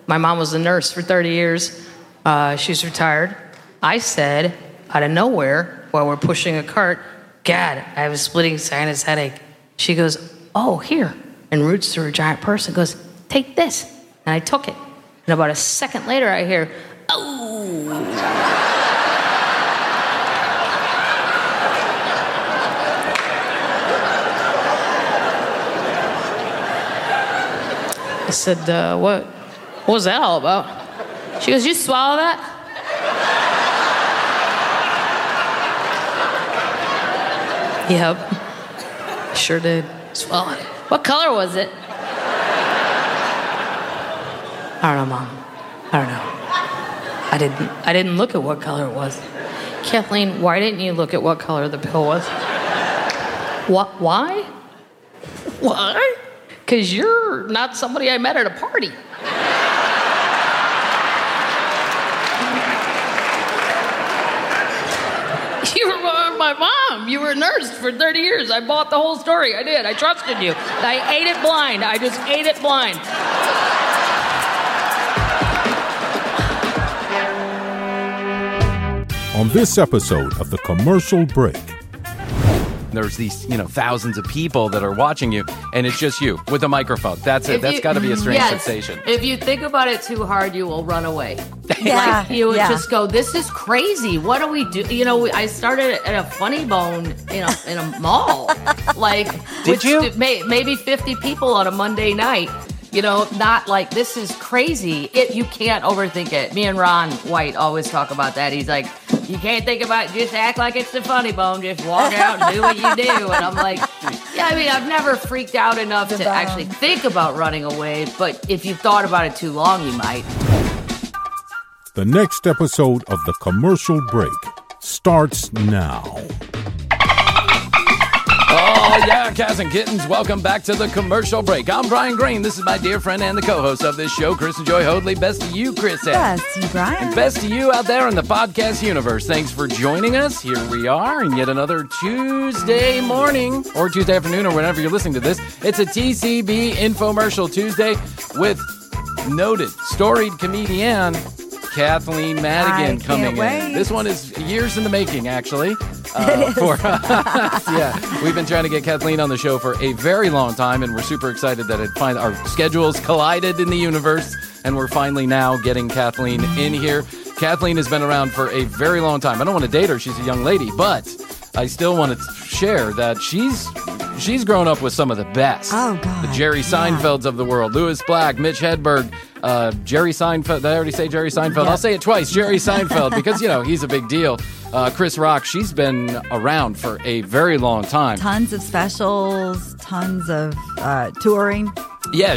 My mom was a nurse for 30 years. She's retired. I said, out of nowhere, while we're pushing a cart, "Gad, I have a splitting sinus headache." She goes, "Oh, here," and roots through her giant purse and goes, "Take this." And I took it. And about a second later, I hear, "Oh." I said, what was that all about? She goes, "You swallow that?" Yep. Sure did. Swallow it. What color was it? I don't know, Mom. I don't know. I didn't look at what color it was. Kathleen, why didn't you look at what color the pill was? What? Why? Why? Because you're not somebody I met at a party. You were my mom. You were a nurse for 30 years. I bought the whole story. I did. I trusted you. I ate it blind. I just ate it blind. On this episode of The Commercial Break. There's these, thousands of people that are watching you, and it's just you with a microphone. That's it. That's got to be a strange sensation. If you think about it too hard, you will run away. Yeah, you would just go, "This is crazy. What do we do?" I started at a Funny Bone, in a mall. Did you? Maybe 50 people on a Monday night. Not like, this is crazy. You can't overthink it. Me and Ron White always talk about that. He's like, you can't think about it. Just act like it's the Funny Bone. Just walk out and do what you do. And I'm like, I've never freaked out enough to actually think about running away. But if you've thought about it too long, you might. The next episode of The Commercial Break starts now. Oh, yeah, cats and kittens, welcome back to The Commercial Break. I'm Brian Green. This is my dear friend and the co-host of this show, Chris and Joy Hoadley. Best to you, Chris. Best to you, Brian. And best to you out there in the podcast universe. Thanks for joining us. Here we are in yet another Tuesday morning, or Tuesday afternoon, or whenever you're listening to this. It's a TCB Infomercial Tuesday with noted, storied comedian Kathleen Madigan coming in. This one is years in the making, actually. We've been trying to get Kathleen on the show for a very long time, and we're super excited that our schedules collided in the universe, and we're finally now getting Kathleen in here. Kathleen has been around for a very long time. I don't want to date her; she's a young lady, but I still want to share that she's grown up with some of the best. Oh, God. The Jerry Seinfelds of the world, Louis Black, Mitch Hedberg, Jerry Seinfeld. Did I already say Jerry Seinfeld? Yeah. I'll say it twice, Jerry Seinfeld, because, he's a big deal. Chris Rock, she's been around for a very long time. Tons of specials, tons of touring. Yeah,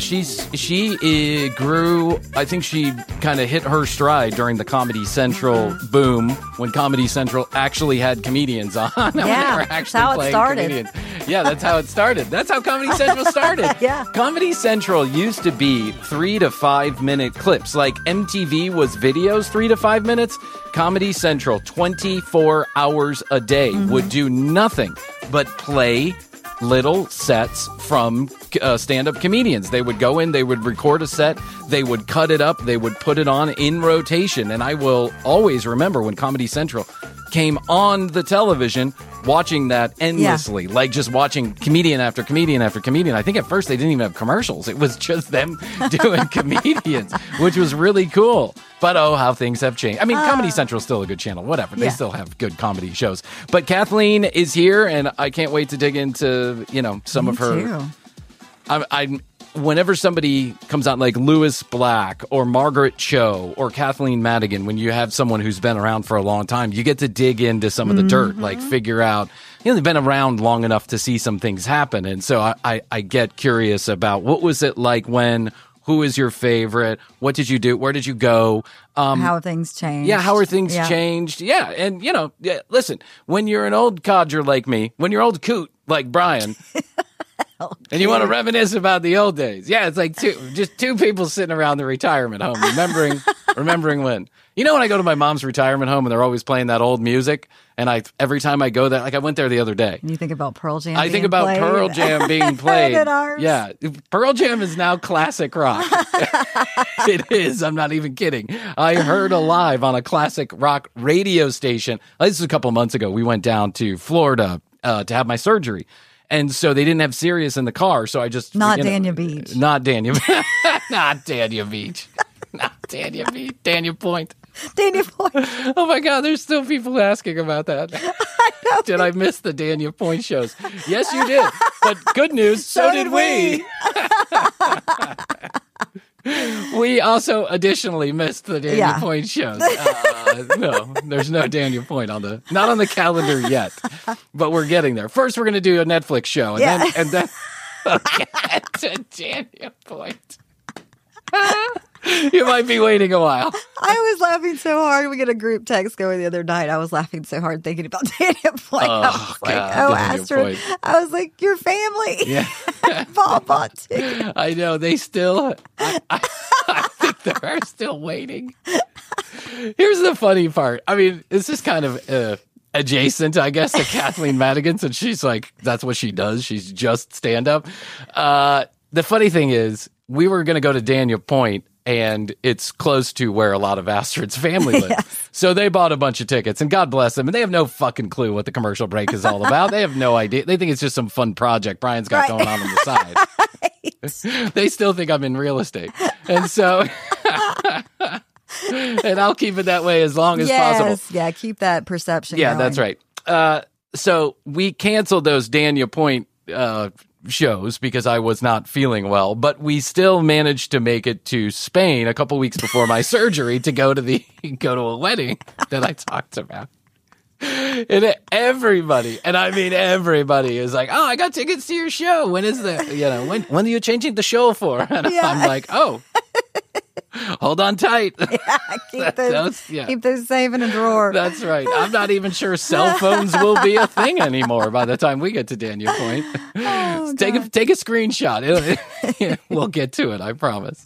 she grew. I think she kind of hit her stride during the Comedy Central boom, when Comedy Central actually had comedians on. Yeah, they were that's how it started. Comedians. Yeah, that's how it started. That's how Comedy Central started. Yeah. Comedy Central used to be 3 to 5 minute clips. Like MTV was videos 3 to 5 minutes. Comedy Central, 24 hours a day, would do nothing but play little sets from stand-up comedians. They would go in, they would record a set, they would cut it up, they would put it on in rotation. And I will always remember when Comedy Central came on the television, watching that endlessly, like just watching comedian after comedian after comedian. I think at first they didn't even have commercials. It was just them doing comedians, which was really cool. But oh, how things have changed. I mean, Comedy Central is still a good channel, whatever. They still have good comedy shows. But Kathleen is here, and I can't wait to dig into, some of her. I'm whenever somebody comes out like Louis Black or Margaret Cho or Kathleen Madigan, when you have someone who's been around for a long time, you get to dig into some of the dirt, like figure out, they've been around long enough to see some things happen. And so I get curious about what was it like when, who is your favorite? What did you do? Where did you go? How have things changed? Yeah, how are things changed? Yeah, and listen, when you're an old codger like me, when you're old coot like Brian, and you want to reminisce about the old days. Yeah, it's like two people sitting around the retirement home, remembering Remembering when. You know when I go to my mom's retirement home and they're always playing that old music? And every time I go there, like I went there the other day. You think about Pearl Jam I think about played? Pearl Jam being played. At ours. Yeah. Pearl Jam is now classic rock. It is. I'm not even kidding. I heard alive on a classic rock radio station. This was a couple months ago. We went down to Florida to have my surgery. And so they didn't have Sirius in the car. So I just. Not Dania Beach. Not Dania Not Dania Beach. Not Dania Beach. Dania Point. Dania Point. Oh my God, there's still people asking about that. Did I miss the Dania Point shows? Yes, you did. But good news, so did we. We also additionally missed the Dania Point shows. No, there's no Dania Point not on the calendar yet, but we're getting there. First, we're going to do a Netflix show, and then we'll get to Dania Point. You might be waiting a while. I was laughing so hard. We got a group text going the other night. I was laughing so hard thinking about Dania Point. I was like, Astrid. I was like, your family. Yeah. Paul bought tickets. I know. They still, I think they're still waiting. Here's the funny part. I mean, this is kind of adjacent, I guess, to Kathleen Madigan, since she's like, that's what she does. She's just stand-up. The funny thing is, we were going to go to Dania Point, and it's close to where a lot of Astrid's family lives. Yes. So they bought a bunch of tickets, and God bless them. And they have no fucking clue what the commercial break is all about. They have no idea. They think it's just some fun project Brian's got going on the side. Right. They still think I'm in real estate. And so, and I'll keep it that way as long as possible. Yeah, keep that perception going. That's right. So we canceled those Dania Point shows because I was not feeling well, but we still managed to make it to Spain a couple weeks before my surgery to go to a wedding that I talked about. And everybody, and I mean everybody, is like, "Oh, I got tickets to your show. When is the when are you changing the show for?" And I'm like, "Oh, hold on tight." Keep those safe in a drawer. That's right. I'm not even sure cell phones will be a thing anymore by the time we get to Dania Point. Take a screenshot. We'll get to it. I promise.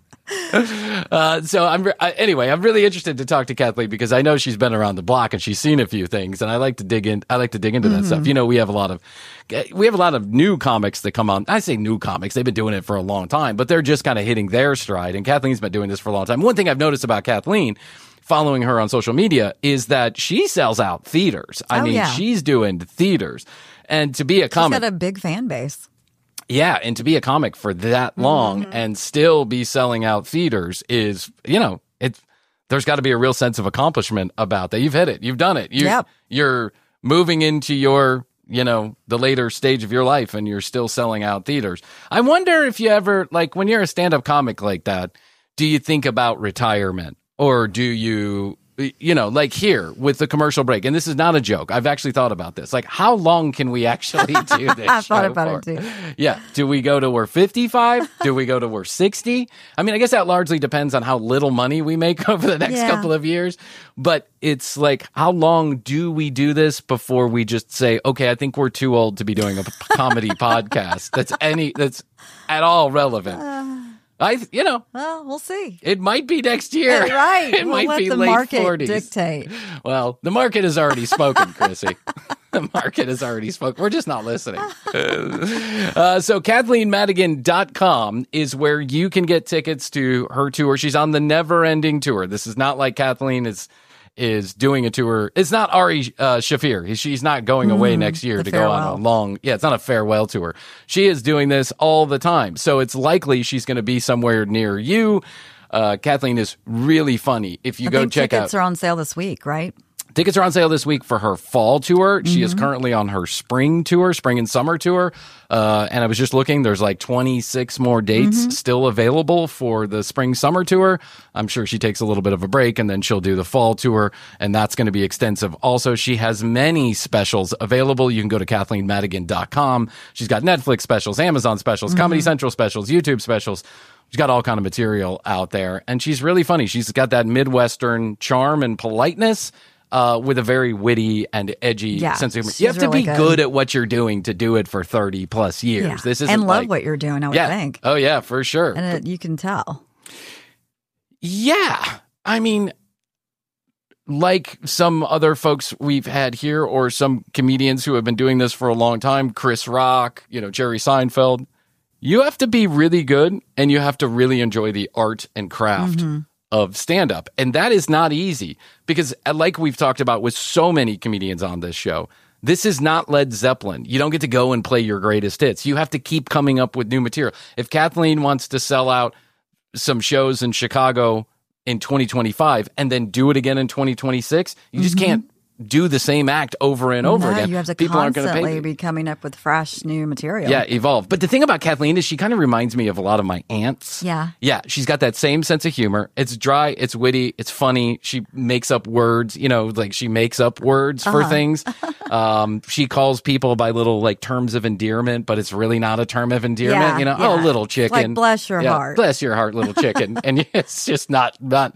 So I'm really interested to talk to Kathleen because I know she's been around the block and she's seen a few things, and I like to dig into that stuff. You know, we have a lot of new comics that come on. I say new comics; they've been doing it for a long time, but they're just kind of hitting their stride. And Kathleen's been doing this for a long time. One thing I've noticed about Kathleen, following her on social media, is that she sells out theaters. She's doing theaters, and to be a comic, she's got a big fan base. Yeah, and to be a comic for that long and still be selling out theaters is, there's got to be a real sense of accomplishment about that. You've hit it. You've done it. You're moving into your, the later stage of your life and you're still selling out theaters. I wonder if you ever, like when you're a stand-up comic like that, do you think about retirement, or do you, like here with the commercial break? And this is not a joke. I've actually thought about this. Like, how long can we actually do this? I thought about it too. Yeah. Do we go to we're 55? Do we go to we're 60? I mean, I guess that largely depends on how little money we make over the next couple of years. But it's like, how long do we do this before we just say, okay, I think we're too old to be doing a comedy podcast that's at all relevant? Well, we'll see. It might be next year. Right. It might be late 40s. Market dictate. Well, the market has already spoken, Chrissy. The market has already spoken. We're just not listening. So KathleenMadigan.com is where you can get tickets to her tour. She's on the Never Ending Tour. This is not like Kathleen is doing a tour. It's not Ari Shafir. She's not going away next year to go on a long, it's not a farewell tour. She is doing this all the time. So it's likely she's going to be somewhere near you. Kathleen is really funny. If you go check out. Tickets are on sale this week, right? Tickets are on sale this week for her fall tour. She is currently on her spring and summer tour. And I was just looking, there's like 26 more dates still available for the spring-summer tour. I'm sure she takes a little bit of a break and then she'll do the fall tour, and that's going to be extensive. Also, she has many specials available. You can go to KathleenMadigan.com. She's got Netflix specials, Amazon specials, Comedy Central specials, YouTube specials. She's got all kind of material out there, and she's really funny. She's got that Midwestern charm and politeness. With a very witty and edgy sense of humor. You have to be good at what you're doing to do it for 30 plus years. Yeah. This isn't and love what you're doing, I would think. Oh, yeah, for sure. And you can tell. Yeah. I mean, like some other folks we've had here, or some comedians who have been doing this for a long time, Chris Rock, Jerry Seinfeld, you have to be really good and you have to really enjoy the art and craft of stand-up. And that is not easy because, like we've talked about with so many comedians on this show, this is not Led Zeppelin. You don't get to go and play your greatest hits. You have to keep coming up with new material. If Kathleen wants to sell out some shows in Chicago in 2025 and then do it again in 2026, you just can't do the same act over and over again. You have to People aren't gonna constantly be coming up with fresh new material. Yeah, evolve. But the thing about Kathleen is she kind of reminds me of a lot of my aunts. Yeah. Yeah, she's got that same sense of humor. It's dry, it's witty, it's funny. She makes up words, like she makes up words for things. She calls people by little like terms of endearment, but it's really not a term of endearment. Oh, little chicken. Like, bless your heart. Bless your heart, little chicken. And it's just not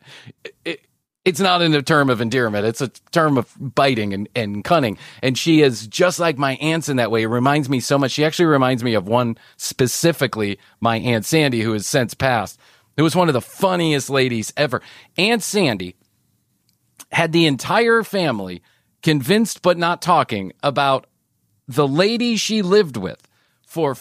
it's not in a term of endearment. It's a term of biting and cunning. And she is just like my aunts in that way. It reminds me so much. She actually reminds me of one specifically, my Aunt Sandy, who has since passed. It was one of the funniest ladies ever. Aunt Sandy had the entire family convinced but not talking about the lady she lived with for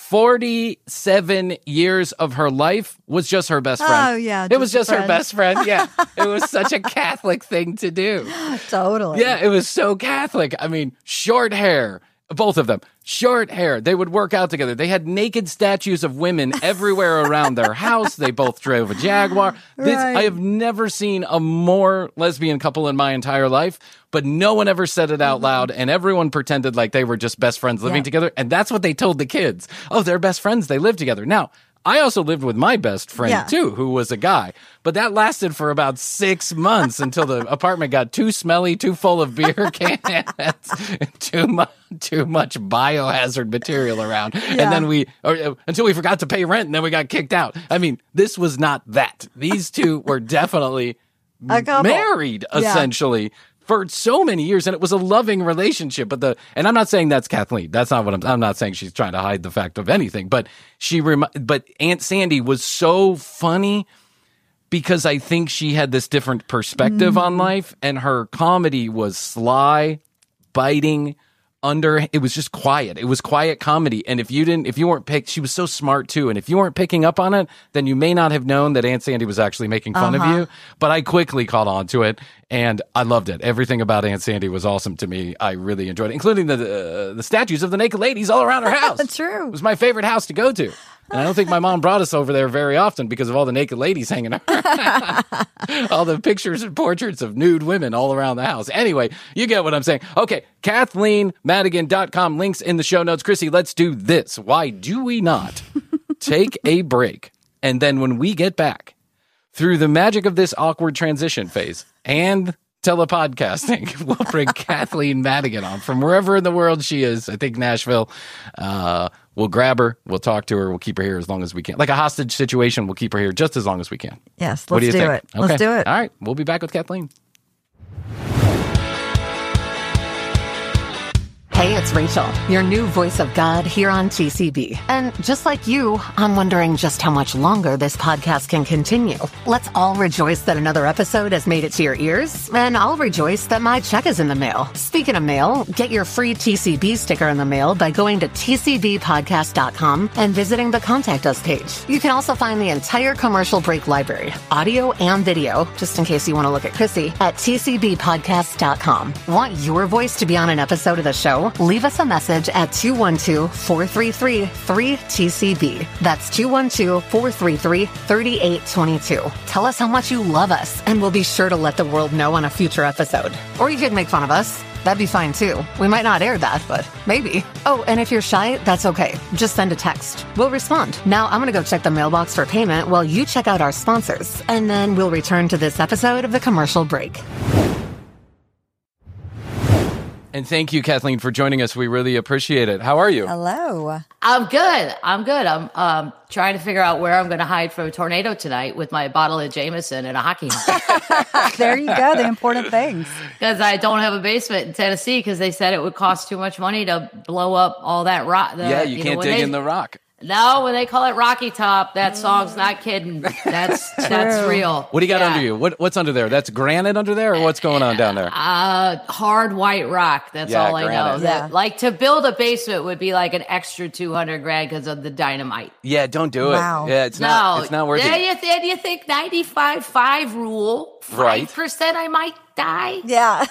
47 years of her life was just her best friend. Oh, yeah. It was just her best friend. Yeah. It was such a Catholic thing to do. Totally. Yeah, it was so Catholic. I mean, short hair, both of them, short hair. They would work out together. They had naked statues of women everywhere around their house. They both drove a Jaguar. I have never seen a more lesbian couple in my entire life, but no one ever said it out loud, and everyone pretended like they were just best friends living together, and that's what they told the kids. Oh, they're best friends. They live together. Now, I also lived with my best friend, too, who was a guy. But that lasted for about 6 months until the apartment got too smelly, too full of beer cans, too much biohazard material around. Yeah. And then until we forgot to pay rent, and then we got kicked out. I mean, this was not that. These two were definitely married, essentially. For so many years, and it was a loving relationship. And I'm not saying that's Kathleen. That's not what I'm not saying she's trying to hide the fact of anything. But but Aunt Sandy was so funny because I think she had this different perspective on life, and her comedy was sly, biting. It was just quiet. It was quiet comedy. And if you weren't picked, she was so smart too. And if you weren't picking up on it, then you may not have known that Aunt Sandy was actually making fun of you. But I quickly caught on to it, and I loved it. Everything about Aunt Sandy was awesome to me. I really enjoyed it, including the statues of the naked ladies all around her house. True. It was my favorite house to go to. And I don't think my mom brought us over there very often because of all the naked ladies hanging around. All the pictures and portraits of nude women all around the house. Anyway, you get what I'm saying. Okay, KathleenMadigan.com, links in the show notes. Chrissy, let's do this. Why do we not take a break? And then when we get back, through the magic of this awkward transition phase and telepodcasting, we'll bring Kathleen Madigan on from wherever in the world she is. I think Nashville. We'll grab her. We'll talk to her. We'll keep her here as long as we can. Like a hostage situation, we'll keep her here just as long as we can. Yes, what do you think? It. Okay. Let's do it. All right. We'll be back with Kathleen. Hey, it's Rachel, your new voice of God here on TCB. And just like you, I'm wondering just how much longer this podcast can continue. Let's all rejoice that another episode has made it to your ears, and I'll rejoice that my check is in the mail. Speaking of mail, get your free TCB sticker in the mail by going to tcbpodcast.com and visiting the Contact Us page. You can also find the entire Commercial Break library, audio and video, just in case you want to look at Chrissy, at tcbpodcast.com. Want your voice to be on an episode of the show? Leave us a message at 212-433-3TCB. That's 212-433-3822. Tell us how much you love us, and we'll be sure to let the world know on a future episode. Or you could make fun of us. That'd be fine too. We might not air that, but maybe. Oh, and if you're shy, that's okay. Just send a text. We'll respond. Now I'm going to go check the mailbox for payment while you check out our sponsors, and then we'll return to this episode of the Commercial Break. And thank you, Kathleen, for joining us. We really appreciate it. How are you? Hello. I'm good. I'm trying to figure out where I'm going to hide from a tornado tonight with my bottle of Jameson and a hockey helmet. There you go. The important things. Because I don't have a basement in Tennessee because they said it would cost too much money to blow up all that rock. You can't dig in the rock. No, when they call it Rocky Top, that song's not kidding. That's real. What do you got under you? What's under there? That's granite under there, or what's going on down there? Hard white rock. That's all I know. That, like, to build a basement would be like an extra $200,000 because of the dynamite. Yeah, don't do it. Wow. Yeah, it's not worth it. Yeah, you think 95.5 rule? 5% I might die. Yeah.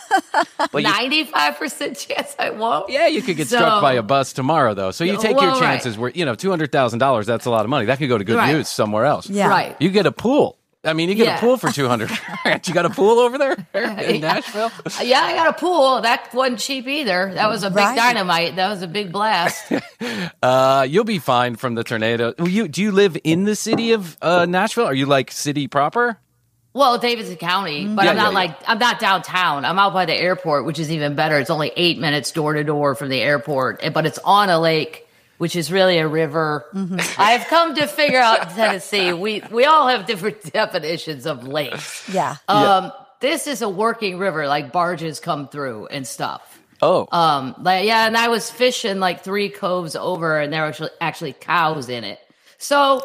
95% chance I won't. Yeah, you could get struck by a bus tomorrow, though. So you take your chances where, $200,000, that's a lot of money. That could go to good use somewhere else. Yeah. Right. You get a pool. I mean, you get a pool for $200,000. You got a pool over there in Nashville? Yeah, I got a pool. That wasn't cheap either. That was a big dynamite. That was a big blast. You'll be fine from the tornado. Do you live in the city of Nashville? Are you like city proper? Well, Davidson County, but I'm not downtown. I'm out by the airport, which is even better. It's only 8 minutes door to door from the airport, but it's on a lake, which is really a river. Mm-hmm. I've come to figure out in Tennessee, we all have different definitions of lakes. Yeah. This is a working river, like barges come through and stuff. Oh. And I was fishing like 3 coves over, and there were actually cows in it. So,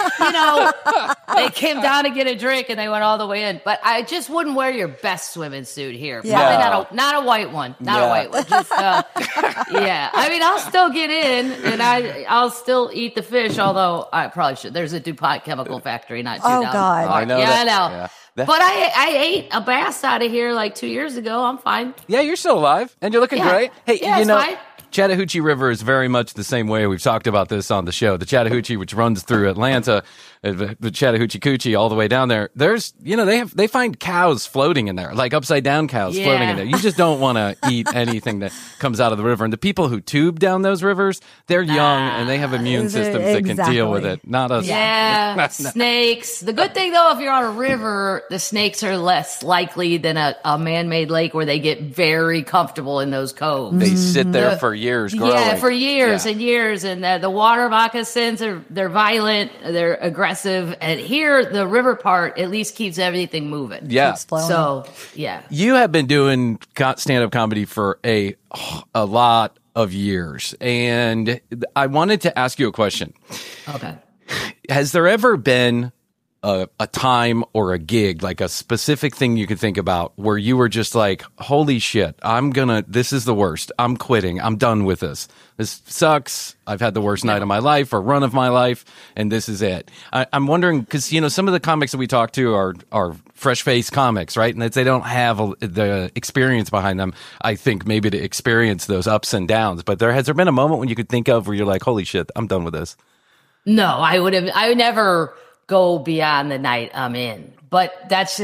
they came down to get a drink and they went all the way in. But I just wouldn't wear your best swimming suit here. Yeah. Probably not a white one. Not a white one. Just, yeah. I mean, I'll still get in and I'll still eat the fish, although I probably should. There's a DuPont chemical factory not too down. Oh, God. I know. Yeah, that, I know. Yeah. But I ate a bass out of here like 2 years ago. I'm fine. Yeah, you're still alive and you're looking great. Hey, fine. Chattahoochee River is very much the same way. We've talked about this on the show. The Chattahoochee, which runs through Atlanta, the Chattahoochee Coochie all the way down there. There's, they find cows floating in there, like upside down cows floating in there. You just don't want to eat anything that comes out of the river. And the people who tube down those rivers, they're young and they have immune systems that can deal with it. Not us. Yeah, snakes. The good thing though, if you're on a river, the snakes are less likely than a man-made lake where they get very comfortable in those coves. They sit there for years growing. Yeah, for years and years. And the water moccasins, they're violent, they're aggressive. And here, the river part at least keeps everything moving. Yeah. So, yeah. You have been doing stand-up comedy for a lot of years. And I wanted to ask you a question. Okay. Has there ever been a time or a gig, like a specific thing you could think about where you were just like, holy shit, this is the worst. I'm quitting. I'm done with this. This sucks. I've had the worst night of my life or run of my life, and this is it. I'm wondering, because, some of the comics that we talk to are fresh-faced comics, right? And they don't have the experience behind them, I think, maybe to experience those ups and downs. But has there been a moment when you could think of where you're like, holy shit, I'm done with this? No, I would never go beyond the night I'm in. But that's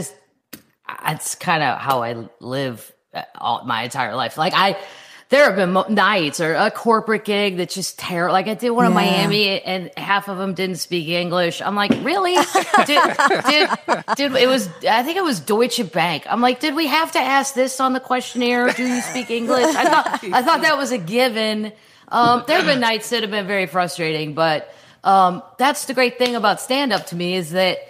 kind of how I live my entire life. Like there have been nights or a corporate gig that's just terrible. Like I did one in Miami and half of them didn't speak English. I'm like, really? I think it was Deutsche Bank. I'm like, did we have to ask this on the questionnaire? Do you speak English? I thought that was a given. There have been nights that have been very frustrating, but that's the great thing about stand-up to me is that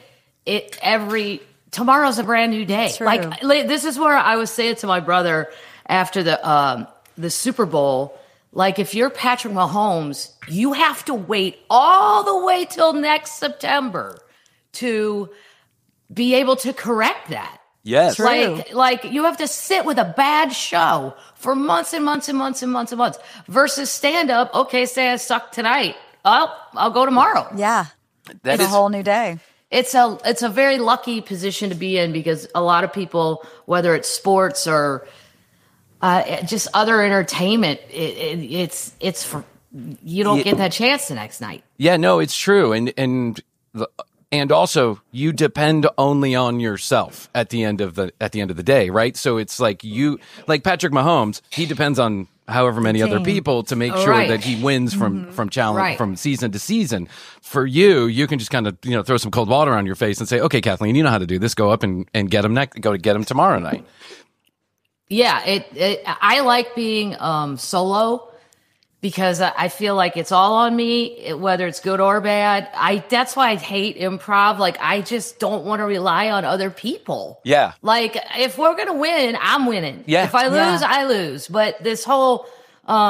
tomorrow's a brand new day. Like this is where I was saying to my brother after the Super Bowl, like if you're Patrick Mahomes, you have to wait all the way till next September to be able to correct that. Yes. Like you have to sit with a bad show for months and months and months and months and months versus stand-up. Okay, say I suck tonight. I'll go tomorrow. Yeah. It's a whole new day. It's a very lucky position to be in because a lot of people, whether it's sports or just other entertainment, it's for, you don't get that chance the next night. Yeah, no, it's true. And also you depend only on yourself at the end of the day, right? So it's like Patrick Mahomes, he depends on however many other people to make sure that he wins from challenge from season to season. For you can just kind of throw some cold water on your face and say, okay, Kathleen, you know how to do this. Go up and get him get him tomorrow night. Yeah, I like being solo because I feel like it's all on me, whether it's good or bad. That's why I hate improv. Like I just don't want to rely on other people. Yeah. Like if we're gonna win, I'm winning. Yeah. If I lose, I lose. But this whole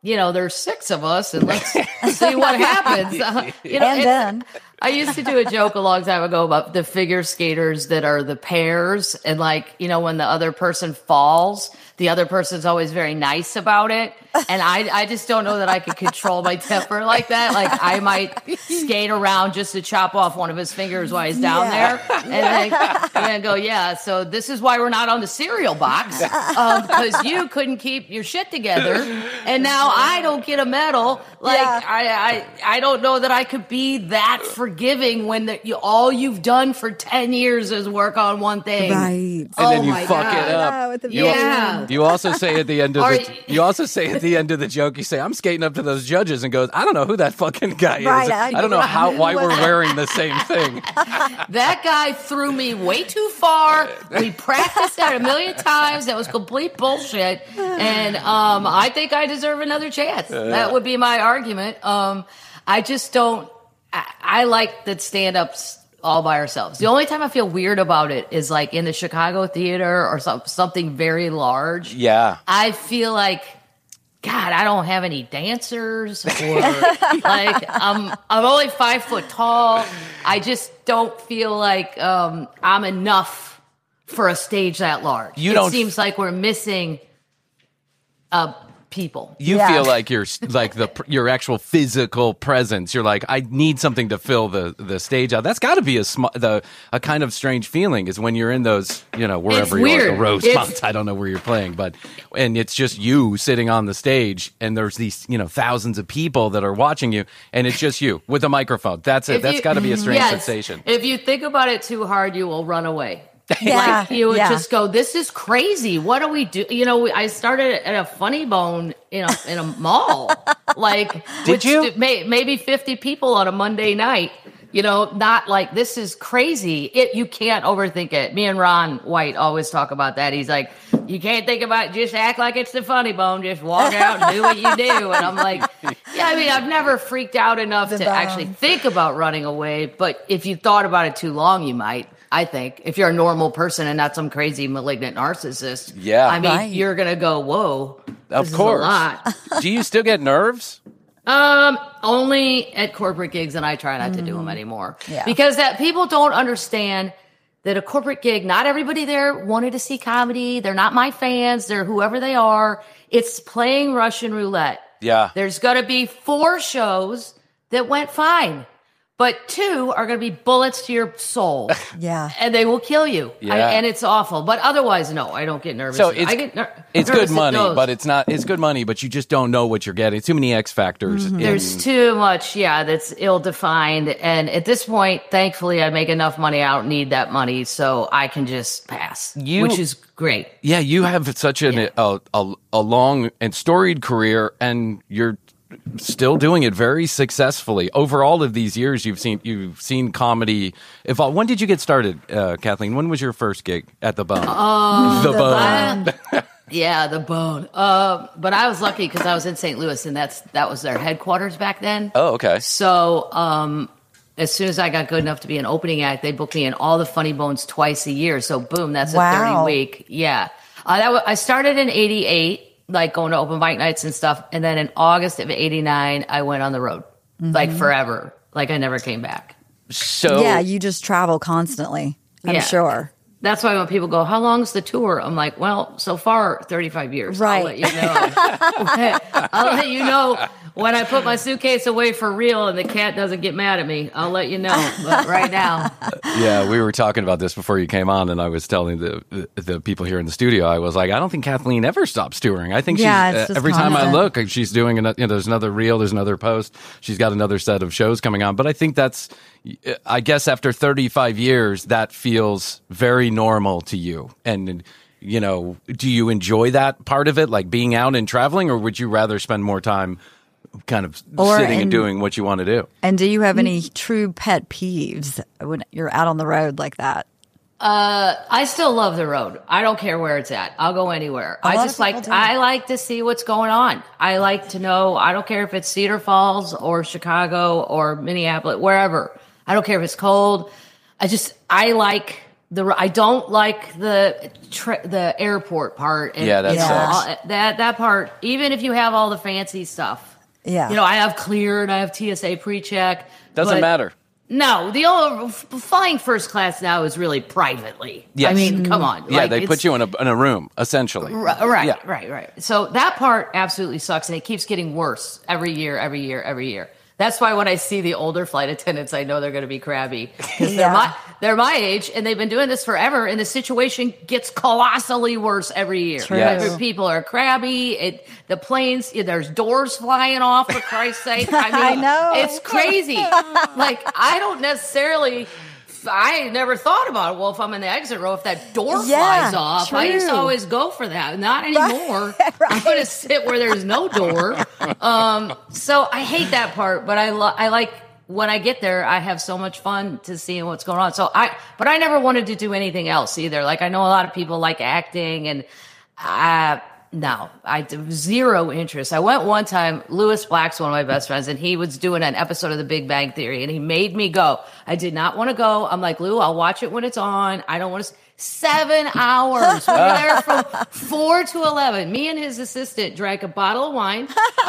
there's 6 of us, and let's see what happens. Then I used to do a joke a long time ago about the figure skaters that are the pairs, and when the other person falls, the other person's always very nice about it. And I just don't know that I could control my temper like that. Like, I might skate around just to chop off one of his fingers while he's down there. And then go, so this is why we're not on the cereal box. Because you couldn't keep your shit together. And now I don't get a medal. I don't know that I could be that forgiving when all you've done for 10 years is work on one thing. Right. And then you fuck it up. You also say at the end of the end of the joke, you say, "I'm skating up to those judges," and goes, "I don't know who that fucking guy is. I don't know why we're wearing the same thing." That guy threw me way too far. We practiced that a million times. That was complete bullshit. And I think I deserve another chance. That would be my argument. I just don't. I like that stand-ups all by ourselves. The only time I feel weird about it is like in the Chicago theater or something very large. Yeah. I feel like, God, I don't have any dancers, or I'm only 5 foot tall. I just don't feel like I'm enough for a stage that large. It seems like we're missing people. You feel like you're like your actual physical presence. You're like, I need something to fill the stage out. That's got to be a kind of strange feeling, is when you're in those, wherever you are, the row spots. I don't know where you're playing, and it's just you sitting on the stage, and there's these, thousands of people that are watching you, and it's just you with a microphone. That's it. That's got to be a strange sensation. If you think about it too hard, you will run away. You would just go, this is crazy. What do we do? I started at a Funny Bone in a mall. Did you? Maybe 50 people on a Monday night. Not like, this is crazy. You can't overthink it. Me and Ron White always talk about that. He's like, you can't think about it. Just act like it's the Funny Bone. Just walk out and do what you do. And I'm like, I've never freaked out enough to actually think about running away. But if you thought about it too long, you might. I think if you're a normal person and not some crazy malignant narcissist, you're gonna go, whoa. Of course. Is a lot. Do you still get nerves? Only at corporate gigs, and I try not to do them anymore. Yeah. Because that people don't understand that a corporate gig, not everybody there wanted to see comedy. They're not my fans. They're whoever they are. It's playing Russian roulette. Yeah. There's gonna be 4 shows that went fine. But 2 are going to be bullets to your soul. Yeah. And they will kill you. Yeah. And it's awful. But otherwise, no, I don't get nervous. So it's good money, but it's good money, but you just don't know what you're getting. Too many X factors. Mm-hmm. There's too much, that's ill-defined. And at this point, thankfully, I make enough money. I don't need that money, so I can just pass, which is great. Yeah, you have such a long and storied career, and you're still doing it very successfully. Over all of these years, you've seen comedy evolve. When did you get started, Kathleen? When was your first gig at the Bone? The Bone. Yeah, the Bone. But I was lucky because I was in St. Louis, and that was their headquarters back then. Oh, okay. So as soon as I got good enough to be an opening act, they booked me in all the Funny Bones twice a year. So boom, that's a 30-week. Yeah. I started in 88. Going to open mic nights and stuff. And then in August of 89, I went on the road, forever. I never came back. So yeah, you just travel constantly, I'm sure. That's why when people go, how long's the tour? I'm like, well, so far, 35 years. Right. I'll let you know. I'll let you know when I put my suitcase away for real and the cat doesn't get mad at me. I'll let you know. But right now. Yeah, we were talking about this before you came on, and I was telling the people here in the studio, I was like, I don't think Kathleen ever stops touring. I think she's every time I look, she's doing there's another reel, there's another post. She's got another set of shows coming on. But I think I guess after 35 years, that feels very normal to you. And do you enjoy that part of it, like being out and traveling, or would you rather spend more time kind of sitting and doing what you want to do? And do you have any true pet peeves when you're out on the road like that? I still love the road. I don't care where it's at. I'll go anywhere. I like to see what's going on. I like to know. I don't care if it's Cedar Falls or Chicago or Minneapolis, wherever. I don't care if it's cold. I like I don't like the airport part. And, that sucks. That part, even if you have all the fancy stuff. Yeah. I have cleared, I have TSA pre-check. Doesn't matter. No, the old flying first class now is really privately. Yes. I mean, come on. Yeah, they put you in a room, essentially. Right. So that part absolutely sucks, and it keeps getting worse every year. That's why when I see the older flight attendants, I know they're going to be crabby because they're my age and they've been doing this forever, and the situation gets colossally worse every year. Yes. People are crabby. The planes, there's doors flying off, for Christ's sake. I mean, I know. It's crazy. Like, I never thought about it. Well, if I'm in the exit row, if that door flies off, true. I used to always go for that. Not anymore. Right. I'm going to sit where there's no door. So I hate that part, but I like when I get there, I have so much fun to seeing what's going on. But I never wanted to do anything else either. Like, I know a lot of people like acting, and no, I have zero interest. I went one time. Lewis Black's one of my best friends, and he was doing an episode of The Big Bang Theory, and he made me go. I did not want to go. I'm like, Lou, I'll watch it when it's on. I don't want to. 7 hours. We were there from 4 to 11. Me and his assistant drank a bottle of wine.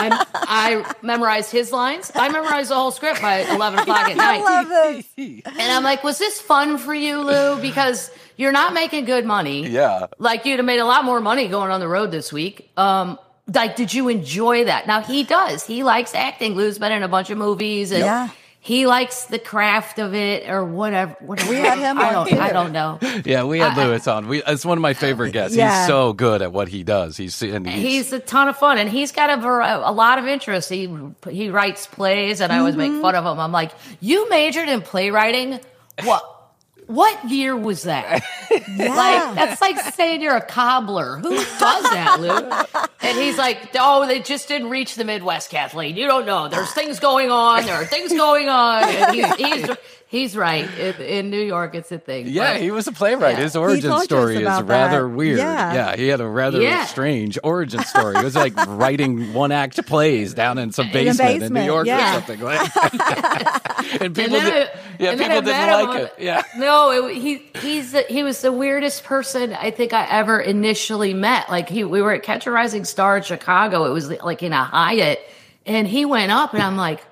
I memorized his lines. I memorized the whole script by 11 o'clock at night. I love this. And I'm like, was this fun for you, Lou? Because you're not making good money. Yeah. Like, you'd have made a lot more money going on the road this week. Like, did you enjoy that? Now, he does. He likes acting. Lou's been in a bunch of movies. And he likes the craft of it or whatever. We had him on, too. I don't know. Yeah, we had Lewis on. It's one of my favorite guests. Yeah. He's so good at what he does. He's a ton of fun, and he's got a lot of interest. He writes plays, and I always make fun of him. I'm like, you majored in playwriting? What year was that? Like, that's like saying you're a cobbler. Who does that, Lou? And he's like, oh, they just didn't reach the Midwest, Kathleen. You don't know. There's things going on. There are things going on. And he's right. In New York, it's a thing. Yeah, he was a playwright. His origin story is rather weird. Yeah, he had a rather strange origin story. It was like writing one-act plays down in some basement in New York or something. And people didn't like it. Yeah. No, he was the weirdest person I think I ever initially met. Like, we were at Catch a Rising Star in Chicago. It was like in a Hyatt, and he went up, and I'm like,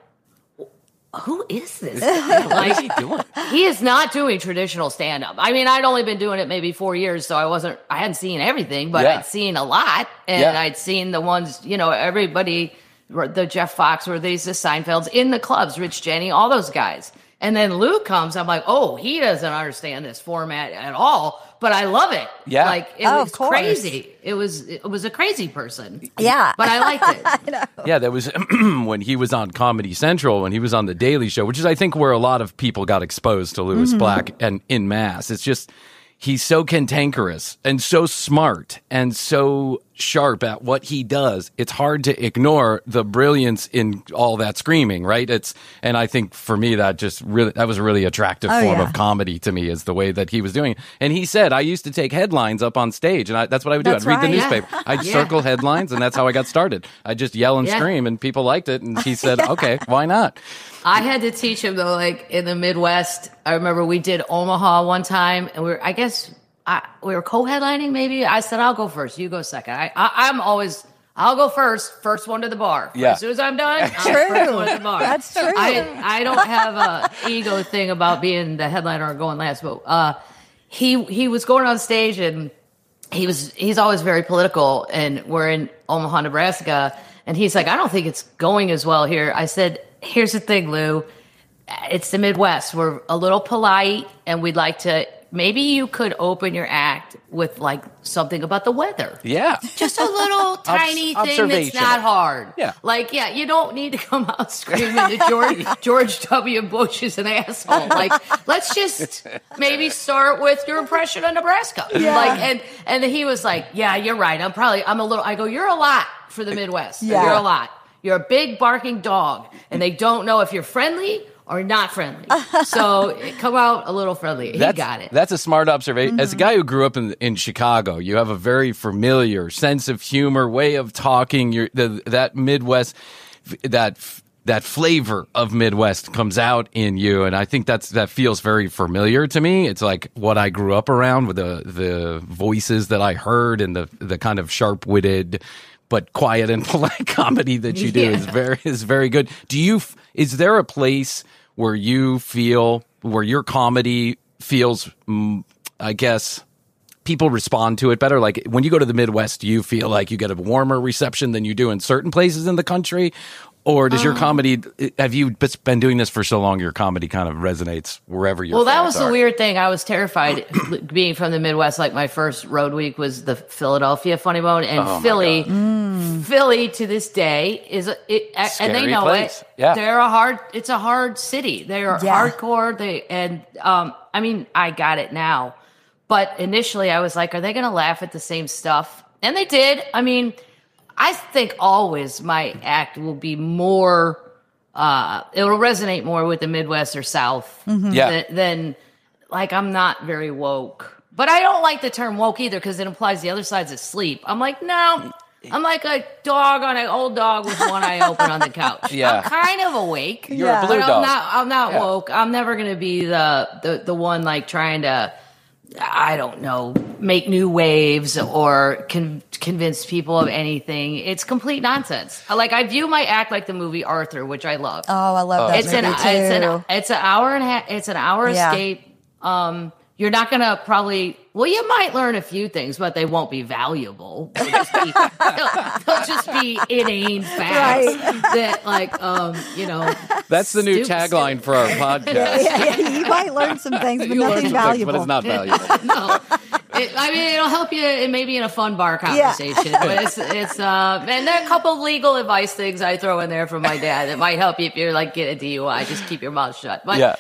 who is this guy? Like, what is he doing? He is not doing traditional stand-up. I mean, I'd only been doing it maybe 4 years, so I hadn't seen everything, but I'd seen a lot, and I'd seen the ones, everybody, the Jeff Foxworthys, the Seinfelds, in the clubs, Rich Jennings, all those guys. And then Lou comes, I'm like, oh, he doesn't understand this format at all, but I love it. Yeah. Like, it was crazy. It was a crazy person. Yeah. But I liked it. I know. Yeah, that was when he was on Comedy Central, when he was on The Daily Show, which is, I think, where a lot of people got exposed to Lewis Black and en masse. It's just, he's so cantankerous and so smart and so sharp at what he does. It's hard to ignore the brilliance in all that screaming, right? And I think for me, that was a really attractive form of comedy to me, is the way that he was doing it. And he said, I used to take headlines up on stage, and that's what I would do. I'd read the newspaper. I'd circle headlines, and that's how I got started. I'd just yell and scream, and people liked it. And he said, okay, why not? I had to teach him, though, like, in the Midwest. I remember we did Omaha one time, and we were co-headlining, maybe. I said, I'll go first. You go second. I'll go first one to the bar. Yeah. As soon as I'm done, I'm first one to the bar. That's true. I don't have a ego thing about being the headliner or going last, but he was going on stage, and he's always very political, and we're in Omaha, Nebraska, and he's like, I don't think it's going as well here. I said, here's the thing, Lou. It's the Midwest. We're a little polite, and we'd like to. Maybe you could open your act with, like, something about the weather. Yeah. Just a little tiny thing that's not hard. Yeah. Like, you don't need to come out screaming that George W. Bush is an asshole. Like, let's just maybe start with your impression of Nebraska. Yeah. Like, and he was like, yeah, you're right. I go, you're a lot for the Midwest. Yeah. You're a lot. You're a big barking dog, and they don't know if you're friendly or not friendly. So come out a little friendly. He got it. That's a smart observation. As a guy who grew up in Chicago, you have a very familiar sense of humor, way of talking. That Midwest, that that flavor of Midwest comes out in you, and I think that feels very familiar to me. It's like what I grew up around with the voices that I heard and the kind of sharp-witted but quiet and polite comedy that you do is very good. Is there a place where you feel where your comedy feels, I guess, people respond to it better? Like when you go to the Midwest, do you feel like you get a warmer reception than you do in certain places in the country? Or does your comedy, have you been doing this for so long, your comedy kind of resonates wherever you're that was the weird thing. I was terrified being from the Midwest. Like my first road week was the Philadelphia Funny Bone, and Philly to this day is, and they know place. It. Yeah. It's a hard city. They are hardcore. I mean, I got it now. But initially I was like, are they going to laugh at the same stuff? And they did. I mean, I think always my act will be more, it will resonate more with the Midwest or South than like, I'm not very woke. But I don't like the term woke either because it implies the other side's asleep. I'm like, no, I'm like a dog on an old dog with one eye open on the couch. Yeah. I'm kind of awake. You're a blue dog. I'm not woke. I'm never going to be the one like trying to, I don't know, make new waves or convince people of anything. It's complete nonsense. Like I view my act like the movie Arthur, which I love. Oh, I love that movie too. It's an hour and a half. It's an hour escape. You're not going to probably, you might learn a few things, but they won't be valuable. They'll just be inane facts that like, That's the new tagline for our podcast. You might learn some things, but nothing valuable. But it's not valuable. No. It'll help you maybe in a fun bar conversation. But it's and there are a couple of legal advice things I throw in there from my dad that might help you if you're like, get a DUI, just keep your mouth shut. But,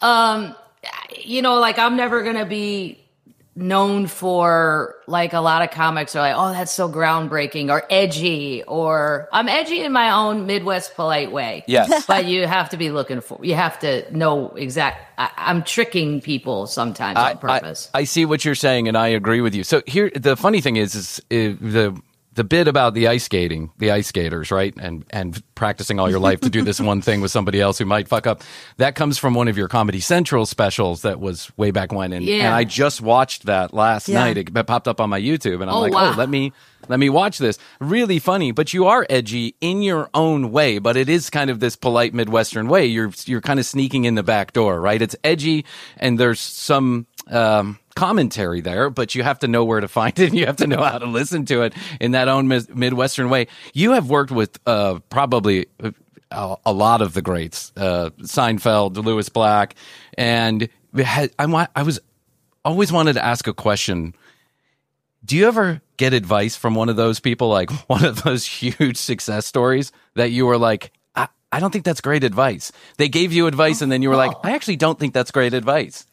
like I'm never going to be known for like a lot of comics are like, oh, that's so groundbreaking or edgy, or I'm edgy in my own Midwest polite way. Yes. But you have to be you have to know I'm tricking people sometimes on purpose. I see what you're saying and I agree with you. So here, the funny thing is the bit about the ice skaters, right? And practicing all your life to do this one thing with somebody else who might fuck up. That comes from one of your Comedy Central specials that was way back when. And I just watched that last night. It popped up on my YouTube and I'm wow. Let me watch this. Really funny, but you are edgy in your own way, but it is kind of this polite Midwestern way. You're kind of sneaking in the back door, right? It's edgy and there's some, commentary there, but you have to know where to find it. And you have to know how to listen to it in that own Midwestern way. You have worked with probably a lot of the greats, Seinfeld, Lewis Black, and I was always wanted to ask a question. Do you ever get advice from one of those people, like one of those huge success stories that you were like, I don't think that's great advice. They gave you advice and then you were like, I actually don't think that's great advice.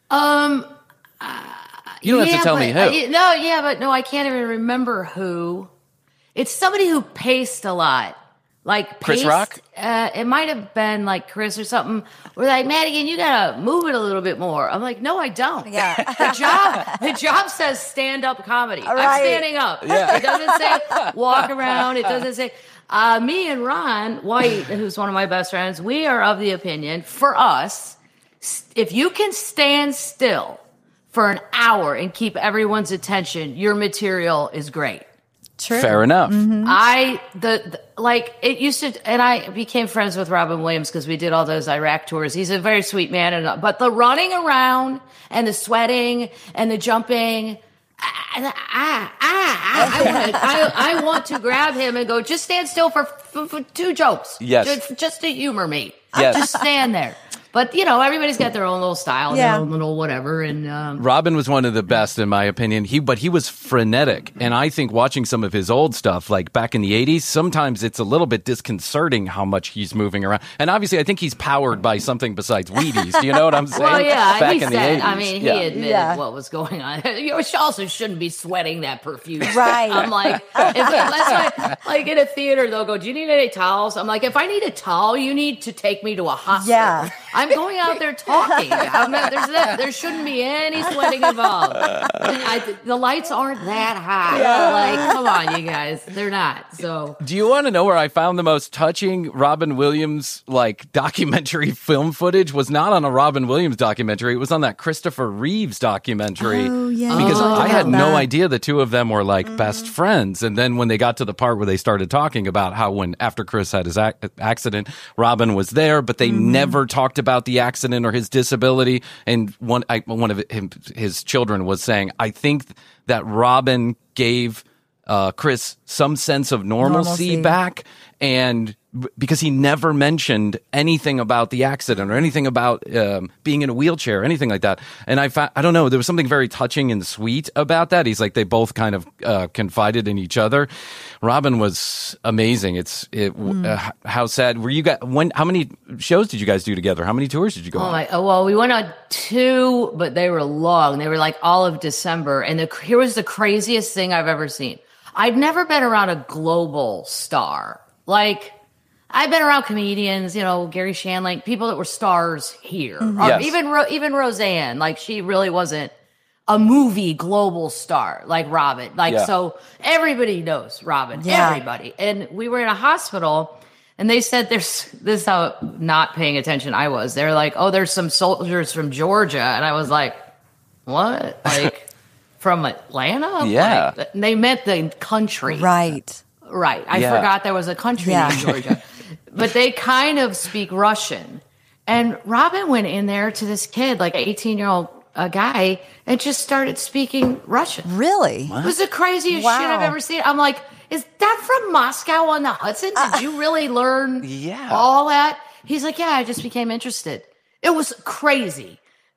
You don't have to tell me who. I can't even remember who. It's somebody who paced a lot. Like Chris Rock? It might have been like Chris or something. We're like, Madigan, you gotta move it a little bit more. I'm like, no, I don't. Yeah. The job says stand-up comedy. Right. I'm standing up. Yeah. It doesn't say walk around. It doesn't say me and Ron White, who's one of my best friends, we are of the opinion, for us, if you can stand still for an hour and keep everyone's attention, your material is great. True. Fair enough. Mm-hmm. It used to, and I became friends with Robin Williams because we did all those Iraq tours. He's a very sweet man, but the running around and the sweating and the jumping, I want to grab him and go, just stand still for 2 jokes. Yes. Just to humor me. Yes. Just stand there. But, everybody's got their own little style, their own little whatever. And Robin was one of the best, in my opinion. But he was frenetic. And I think watching some of his old stuff, like back in the 80s, sometimes it's a little bit disconcerting how much he's moving around. And obviously, I think he's powered by something besides Wheaties. Do you know what I'm saying? Well, yeah. Back in the 80s. I mean, he admitted what was going on. You also shouldn't be sweating that profuse. Right. I'm like, that's why, like in a theater, they'll go, do you need any towels? I'm like, if I need a towel, you need to take me to a hospital. Yeah. I'm going out there talking. There shouldn't be any sweating involved. The lights aren't that high. Yeah. Like, come on, you guys. They're not. So, do you want to know where I found the most touching Robin Williams like documentary film footage? Was not on a Robin Williams documentary. It was on that Christopher Reeves documentary. Oh, yeah. Because I had no idea the two of them were like best friends. And then when they got to the part where they started talking about how after Chris had his accident, Robin was there, but they never talked about the accident or his disability. And one of his children was saying, I think that Robin gave Chris some sense of normalcy back, and because he never mentioned anything about the accident or anything about being in a wheelchair or anything like that. And I don't know, there was something very touching and sweet about that. He's like, they both kind of confided in each other. Robin was amazing. How sad were you guys? How many shows did you guys do together? How many tours did you go on? Well, we went on 2, but they were long. They were like all of December. And here was the craziest thing I've ever seen. I'd never been around a global star. Like, I've been around comedians, Gary Shandling, people that were stars here. Yes. Even Roseanne, like, she really wasn't a movie global star like Robin. So everybody knows Robin, everybody. And we were in a hospital, and they said this is how not paying attention I was. They're like, oh, there's some soldiers from Georgia. And I was like, what? Like, from Atlanta? Yeah. Like, they meant the country. Right. I forgot there was a country named Georgia. But they kind of speak Russian. And Robin went in there to this kid, like an 18-year-old guy, and just started speaking Russian. Really? What? It was the craziest shit I've ever seen. I'm like, is that from Moscow on the Hudson? Did you really learn all that? He's like, yeah, I just became interested. It was crazy.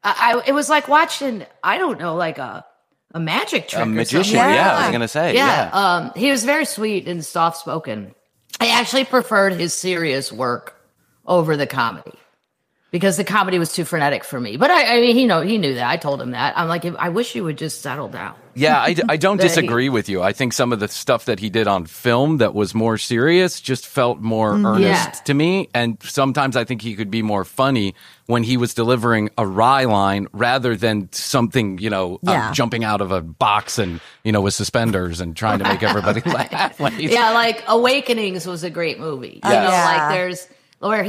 It was like watching, I don't know, like a magic trick. A magician, I was going to say. Yeah. He was very sweet and soft-spoken. I actually preferred his serious work over the comedy because the comedy was too frenetic for me. But I mean, he knew that. I told him that. I'm like, I wish you would just settle down. Yeah, I don't disagree with you. I think some of the stuff that he did on film that was more serious just felt more earnest to me. And sometimes I think he could be more funny when he was delivering a wry line rather than something, jumping out of a box and, with suspenders and trying to make everybody laugh. Like Awakenings was a great movie. Like there's where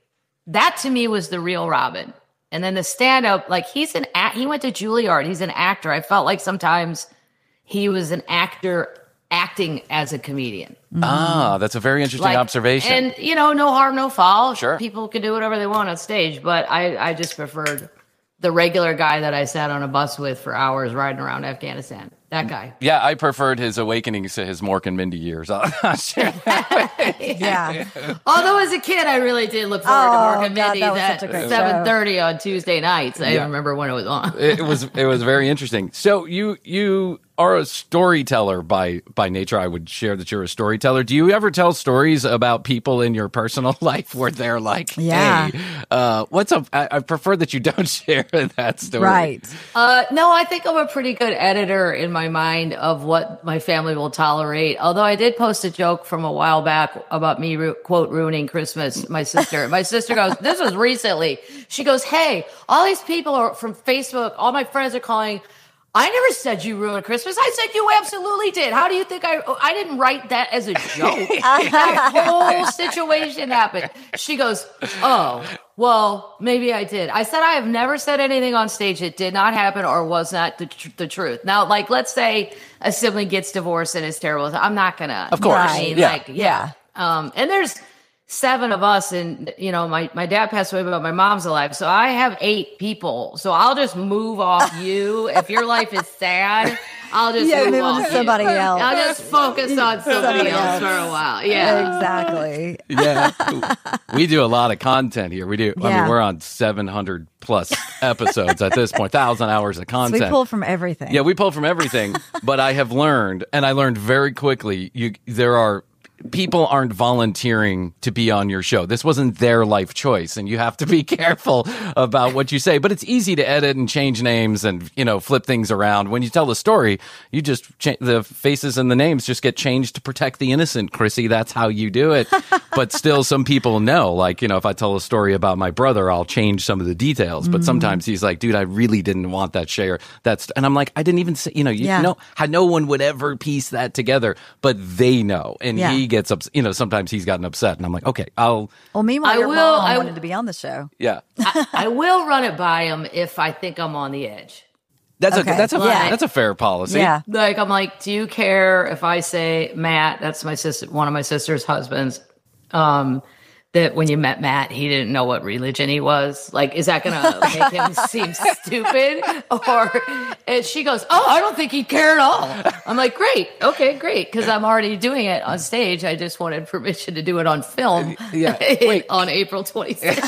that to me was the real Robin. And then the stand-up, like he went to Juilliard. He's an actor. I felt like sometimes he was an actor acting as a comedian. Ah, that's a very interesting observation. And, no harm, no foul. Sure. People can do whatever they want on stage. But I just preferred the regular guy that I sat on a bus with for hours riding around Afghanistan. That guy. Yeah, I preferred his Awakenings to his Mork and Mindy years. Although as a kid, I really did look forward to Mork and Mindy at 7:30 on Tuesday nights. I remember when it was on. It was very interesting. So you are a storyteller by nature. I would share that you're a storyteller. Do you ever tell stories about people in your personal life where they're like, hey, what's up? I prefer that you don't share that story. Right. No, I think I'm a pretty good editor in my mind of what my family will tolerate. Although I did post a joke from a while back about me, quote, ruining Christmas. My sister goes, this was recently. She goes, hey, all these people are from Facebook. All my friends are calling. I never said you ruined Christmas. I said you absolutely did. How do you think I didn't write that as a joke? That whole situation happened. She goes, oh, well, maybe I did. I said I have never said anything on stage that did not happen or was not the truth. Now, like, let's say a sibling gets divorced and it's terrible. I'm not going to. Of course. I mean, and there's 7 of us, and my dad passed away, but my mom's alive, so I have 8 people. So I'll just move off you. If your life is sad, I'll just move on to somebody else. I'll just focus on somebody else for a while. Yeah, exactly. Yeah, we do a lot of content here. We do. Yeah. I mean, we're on 700 plus episodes at this point, 1,000 hours of content. So we pull from everything. Yeah, we pull from everything. But I have learned, and I learned very quickly, there are people aren't volunteering to be on your show. This wasn't their life choice, and you have to be careful about what you say. But it's easy to edit and change names and, flip things around. When you tell the story, you just the faces and the names just get changed to protect the innocent, Chrissy. That's how you do it. But still, some people know, like, if I tell a story about my brother, I'll change some of the details. But sometimes he's like, dude, I really didn't want that share. And I'm like, I didn't even say, how no one would ever piece that together, but they know. And he gets upset. Sometimes he's gotten upset, and I'm like, okay, I'll. Well, meanwhile, your mom wanted to be on the show. Yeah, I will run it by him if I think I'm on the edge. That's a fair policy. Yeah, like I'm like, do you care if I say Matt? That's my sister, one of my sister's husbands. That when you met Matt, he didn't know what religion he was. Like, is that going to make him seem stupid? And she goes, oh, I don't think he'd care at all. I'm like, great. Okay, great. Because I'm already doing it on stage. I just wanted permission to do it on film on April 26th.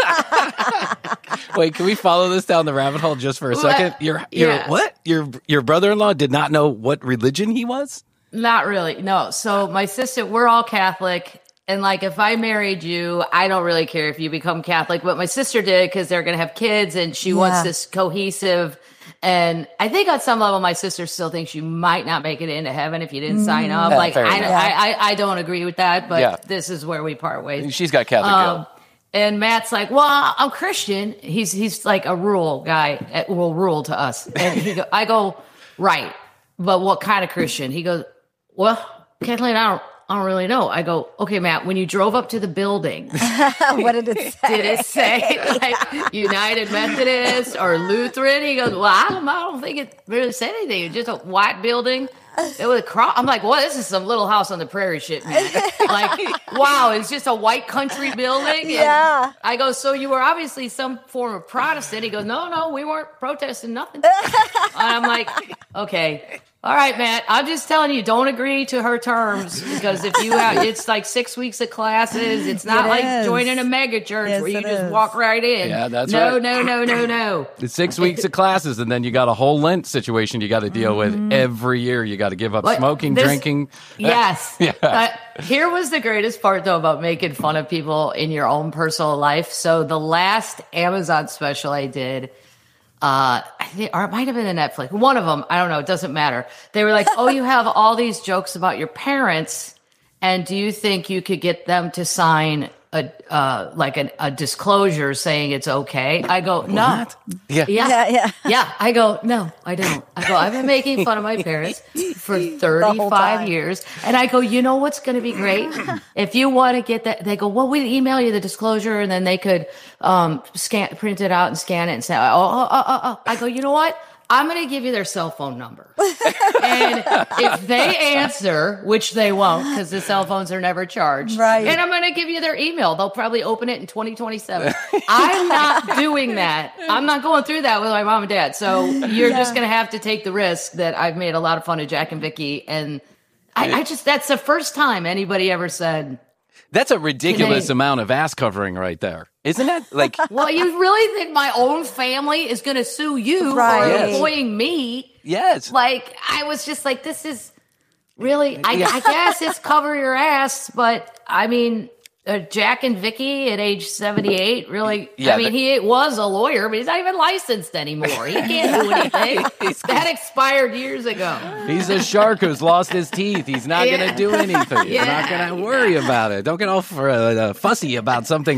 Wait, can we follow this down the rabbit hole just for a second? What? Your brother-in-law did not know what religion he was? Not really, no. So my sister, we're all Catholic. And like, if I married you, I don't really care if you become Catholic, but my sister did because they're going to have kids and she wants this cohesive. And I think on some level, my sister still thinks you might not make it into heaven if you didn't sign up. Like, I don't agree with that, but this is where we part ways. She's got Catholic guilt. And Matt's like, well, I'm Christian. He's like a rural guy, rural to us. And I go, right. But what kind of Christian? He goes, well, Kathleen, I don't really know. I go, okay, Matt, when you drove up to the building, what did it say? Did it say like United Methodist or Lutheran? He goes, well, I don't think it really said anything. It's just a white building. It was a cross. I'm like, well, this is some Little House on the Prairie shit, man. Like, wow, it's just a white country building. And I go, so you were obviously some form of Protestant. He goes, no, we weren't protesting nothing. And I'm like, okay. All right, Matt, I'm just telling you, don't agree to her terms because if you have, it's like 6 weeks of classes. It's not like joining a mega church where you just walk right in. Yeah, that's right. No. It's 6 weeks of classes, and then you got a whole Lent situation you got to deal with every year. You got to give up smoking, drinking. Yes. Here was the greatest part, though, about making fun of people in your own personal life. So the last Amazon special I did, I think, or it might have been a Netflix. One of them, I don't know. It doesn't matter. They were like, "Oh, you have all these jokes about your parents, and do you think you could get them to sign a disclosure saying it's okay?" I go, "No." What? Yeah. I go, "No, I don't." I go, "I've been making fun of my parents for 35 years," and I go, "You know what's going to be great? If you want to get that," they go, "Well, we'd email you the disclosure, and then they could print it out and scan it and say, oh." I go, "You know what? I'm going to give you their cell phone number. And if they answer, which they won't because the cell phones are never charged, right. And I'm going to give you their email. They'll probably open it in 2027. I'm not doing that. I'm not going through that with my mom and dad. So you're just going to have to take the risk that I've made a lot of fun of Jack and Vicky. And I just, that's the first time anybody ever said. That's a ridiculous amount of ass covering right there. Isn't it? Like, well, you really think my own family is going to sue you for employing me? Yes. Like, I was just like, this is really, I guess it's cover your ass, but I mean, Jack and Vicky at age 78, really, I mean, he was a lawyer, but he's not even licensed anymore. He can't do anything. That expired years ago. He's a shark who's lost his teeth. He's not going to do anything. He's not going to worry about it. Don't get all fussy about something.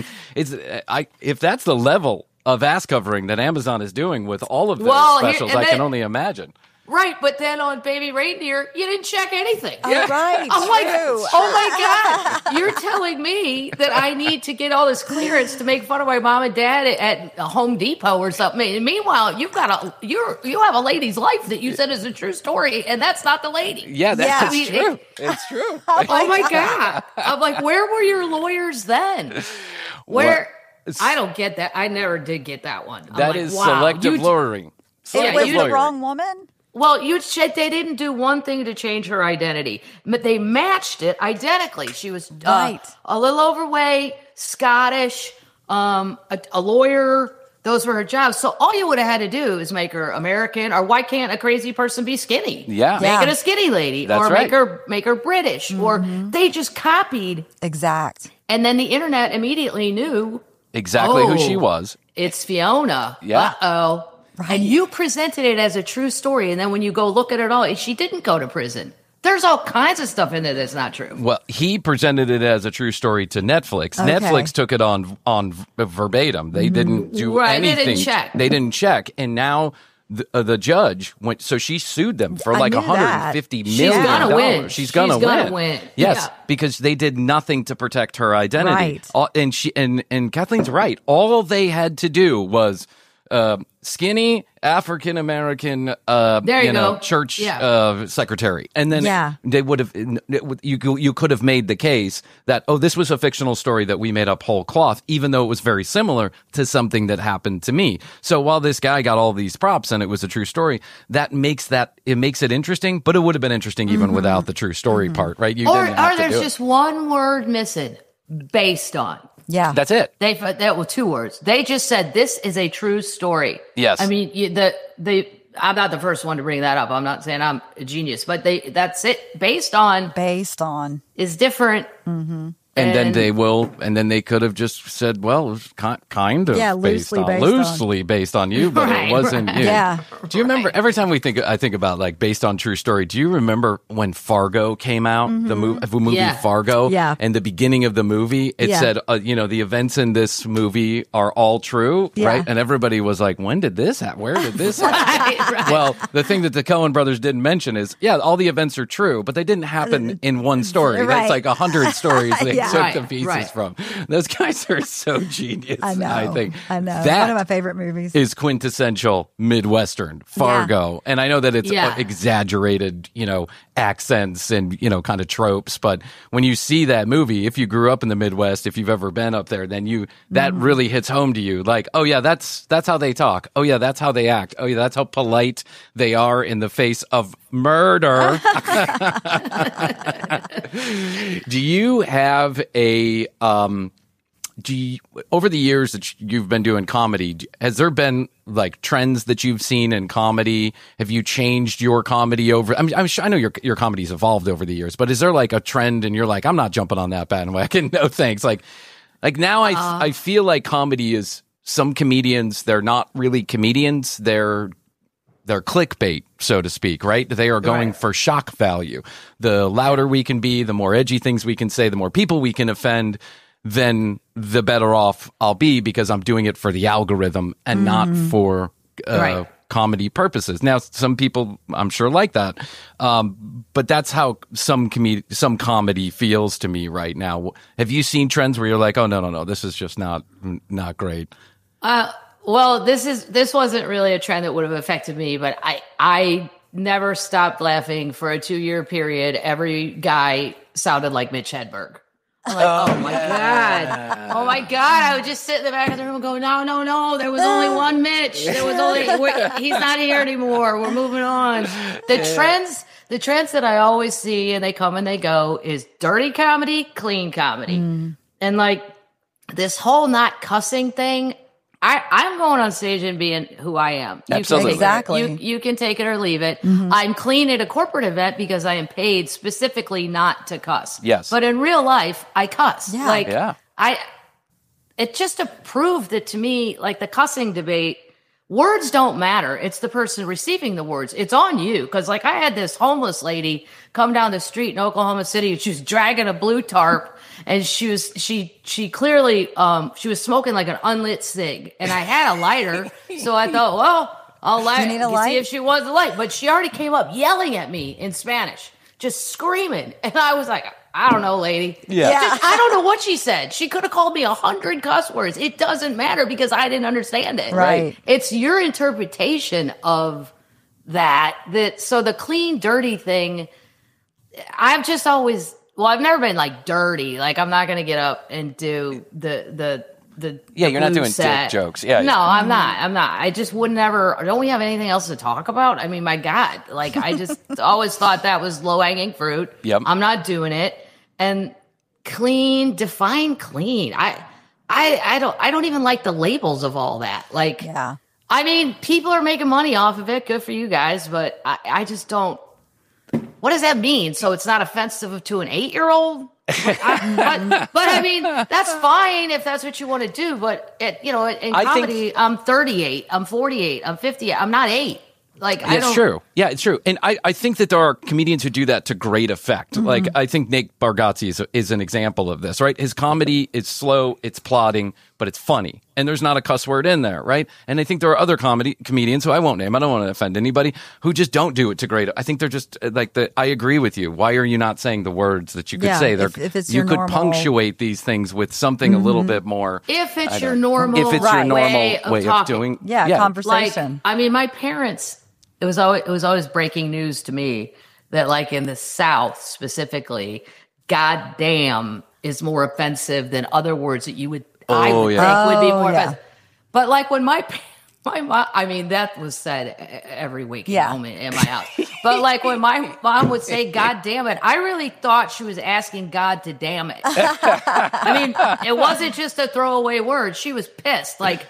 If that's the level of ass covering that Amazon is doing with all of their specials, I can only imagine. Right, but then on Baby Reindeer, you didn't check anything. Yeah. Right. I'm like, oh my God, you're telling me that I need to get all this clearance to make fun of my mom and dad at Home Depot or something. And meanwhile, you have a lady's life that you said is a true story, and that's not the lady. Yeah, that's true. It's true. Oh my God. I'm like, where were your lawyers then? Where? I don't get that. I never did get that one. That is selective lawyering. It was the wrong woman? Well, they didn't do one thing to change her identity. But they matched it identically. She was a little overweight, Scottish, a lawyer. Those were her jobs. So all you would have had to do is make her American, or why can't a crazy person be skinny? Yeah. Make it a skinny lady. That's or right. make her British. Or they just copied. Exact. And then the internet immediately knew exactly who she was. It's Fiona. Yeah. Uh-oh. Right. And you presented it as a true story. And then when you go look at it all, she didn't go to prison. There's all kinds of stuff in there that's not true. Well, he presented it as a true story to Netflix. Okay. Netflix took it on verbatim. They didn't do anything. They didn't check. They didn't check. And now the judge went, so she sued them for like $150 million. She's gonna win. She's gonna win. Yes, Yeah. because they did nothing to protect her identity. Right. And Kathleen's right. All they had to do was skinny African American church secretary, and then they would have you could have made the case that this was a fictional story that we made up whole cloth, even though it was very similar to something that happened to me. So while this guy got all these props and it was a true story, it makes it interesting, but it would have been interesting even without the true story part, right? You didn't have to there's do just one word missing, based on. Yeah. That's it. That were 2 words. They just said this is a true story. Yes. I mean, I'm not the first one to bring that up. I'm not saying I'm a genius, but that's it. Based on is different. Mm-hmm. And then they could have just said, well, it was kind of loosely based on you, but it wasn't you. Yeah. Do you remember, every time I think about like based on true story, do you remember when Fargo came out, the movie Fargo? Yeah. And the beginning of the movie, it said, the events in this movie are all true, right? And everybody was like, when did this happen? Where did this happen? Right. Well, the thing that the Coen brothers didn't mention is, all the events are true, but they didn't happen in one story. Right. That's like 100 stories they took the Right, pieces right. from. Those guys are so genius. I know. I think I know. that One of my favorite movies is quintessential Midwestern Fargo. And I know that it's exaggerated, accents and, kind of tropes. But when you see that movie, if you grew up in the Midwest, if you've ever been up there, then that really hits home to you. Like, oh yeah, that's how they talk. Oh yeah, that's how they act. Oh yeah, that's how polite they are in the face of murder. Do you have over the years that you've been doing comedy, has there been like trends that you've seen in comedy? Have you changed your comedy over? I'm sure, I know your comedy's evolved over the years, but is there like a trend and you're like, I'm not jumping on that bandwagon? No thanks. Like now I feel like comedy is, some comedians, they're not really comedians. They're clickbait, so to speak, right? They are going for shock value. The louder we can be, the more edgy things we can say, the more people we can offend, then the better off I'll be, because I'm doing it for the algorithm and not for comedy purposes. Now, some people, I'm sure, like that, but that's how some comedy feels to me right now. Have you seen trends where you're like, oh, no, this is just not great? Well, this wasn't really a trend that would have affected me, but I never stopped laughing for a 2-year period. Every guy sounded like Mitch Hedberg. I'm like, oh my God. I would just sit in the back of the room and go, no. There was only one Mitch. He's not here anymore. We're moving on. The trends that I always see, and they come and they go, is dirty comedy, clean comedy. And like this whole not cussing thing, I'm going on stage and being who I am. Absolutely. Exactly. You can take it or leave it. I'm clean at a corporate event because I am paid specifically not to cuss. Yes. But in real life, I cuss. Yeah. It just to prove that to me, like the cussing debate, words don't matter. It's the person receiving the words. It's on you. Because like I had this homeless lady come down the street in Oklahoma City. She was dragging a blue tarp. And she clearly, she was smoking like an unlit cig. And I had a lighter. So I thought, well, I'll light see if she wants a light. But she already came up yelling at me in Spanish, just screaming. And I was like, I don't know, lady. Yeah. I don't know what she said. She could have called me 100 cuss words. It doesn't matter because I didn't understand it. Right. It's your interpretation of that. So the clean, dirty thing, I've just always... Well, I've never been like dirty. Like I'm not going to get up and do the you're not doing set. dick jokes. Yeah. No, I'm not. I just would never. Don't we have anything else to talk about? I mean, my God, like I just always thought that was low hanging fruit. Yep. I'm not doing it. And clean, define clean. I don't even like the labels of all that. Like, Yeah. I mean, people are making money off of it. Good for you guys, but I just don't. What does that mean? So it's not offensive to an 8-year-old? But I mean, that's fine if that's what you want to do. But in comedy, I'm 38, I'm 48, I'm 50. I'm not 8. Like, I don't. It's true. Yeah, it's true. And I think that there are comedians who do that to great effect. Mm-hmm. Like, I think Nate Bargatze is an example of this, right? His comedy is slow, it's plodding, but it's funny. And there's not a cuss word in there, right? And I think there are other comedians who I won't name, I don't want to offend anybody, who just don't do it to great. I think they're just I agree with you. Why are you not saying the words that you could say? If it's you your could normal... punctuate these things with something a little bit more. If it's your normal way of doing. Yeah, conversation. Like, I mean, my parents, it was always breaking news to me that, like, in the South specifically, goddamn is more offensive than other words that I would think would be more offensive. But like when my mom, I mean, that was said every waking moment in my house. But like when my mom would say, God damn it, I really thought she was asking God to damn it. I mean, it wasn't just a throwaway word. She was pissed. Like,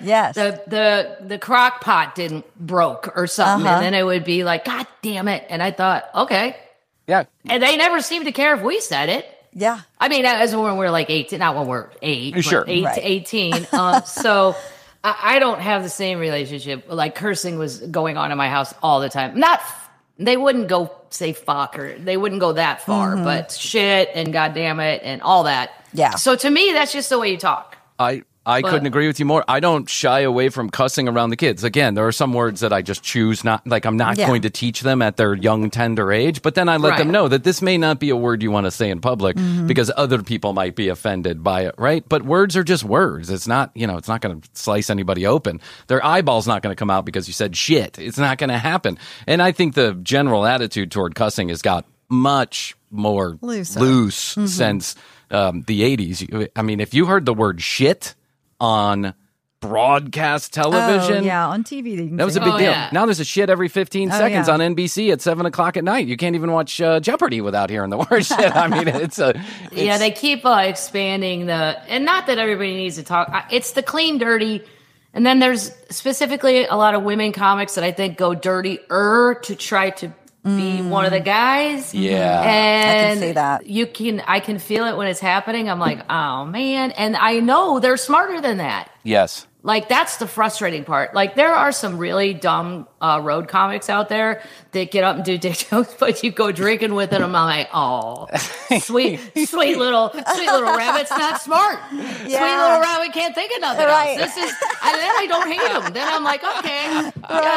the crock pot didn't broke or something. And then it would be like, God damn it. And I thought, okay. Yeah. And they never seemed to care if we said it. Yeah. I mean, as when we're like 18, not when we're 8, sure. but 8 to 18. So I don't have the same relationship. Like, cursing was going on in my house all the time. They wouldn't go say fuck, or they wouldn't go that far, but shit and goddamn it and all that. Yeah. So to me, that's just the way you talk. I couldn't agree with you more. I don't shy away from cussing around the kids. Again, there are some words that I just choose not, like, I'm not going to teach them at their young, tender age, but then I let them know that this may not be a word you want to say in public because other people might be offended by it, right? But words are just words. It's not, it's not going to slice anybody open. Their eyeball's not going to come out because you said shit. It's not going to happen. And I think the general attitude toward cussing has got much more loose since the 80s. I mean, if you heard the word shit on broadcast television. On TV. That was a big deal. Yeah. Now there's a shit every 15 seconds on NBC at 7 o'clock at night. You can't even watch Jeopardy without hearing the word shit. I mean, it's they keep expanding and not that everybody needs to talk. It's the clean, dirty. And then there's specifically a lot of women comics that I think go dirtier to try to be one of the guys. Yeah. And I can see that. I can feel it when it's happening. I'm like, oh man. And I know they're smarter than that. Yes. Like, that's the frustrating part. Like, there are some really dumb road comics out there that get up and do dick jokes, but you go drinking with them. I'm like, oh, sweet little rabbit's not smart. Yeah. Sweet little rabbit can't think of nothing else. And then I don't hate him. Then I'm like, okay,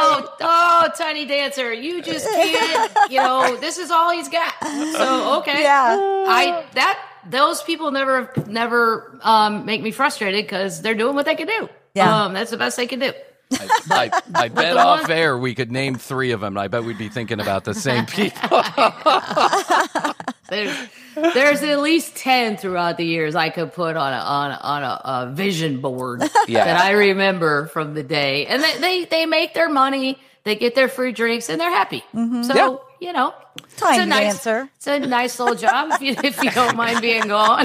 Tiny Dancer, you just can't, this is all he's got. So, okay. Yeah. Those people never make me frustrated because they're doing what they can do. Yeah. That's the best they can do. I bet off air we could name 3 of them. I bet we'd be thinking about the same people. There's at least 10 throughout the years I could put on a vision board that I remember from the day. And they make their money, they get their free drinks, and they're happy. Mm-hmm. So, Tiny Dancer. It's a nice little job if you don't mind being gone.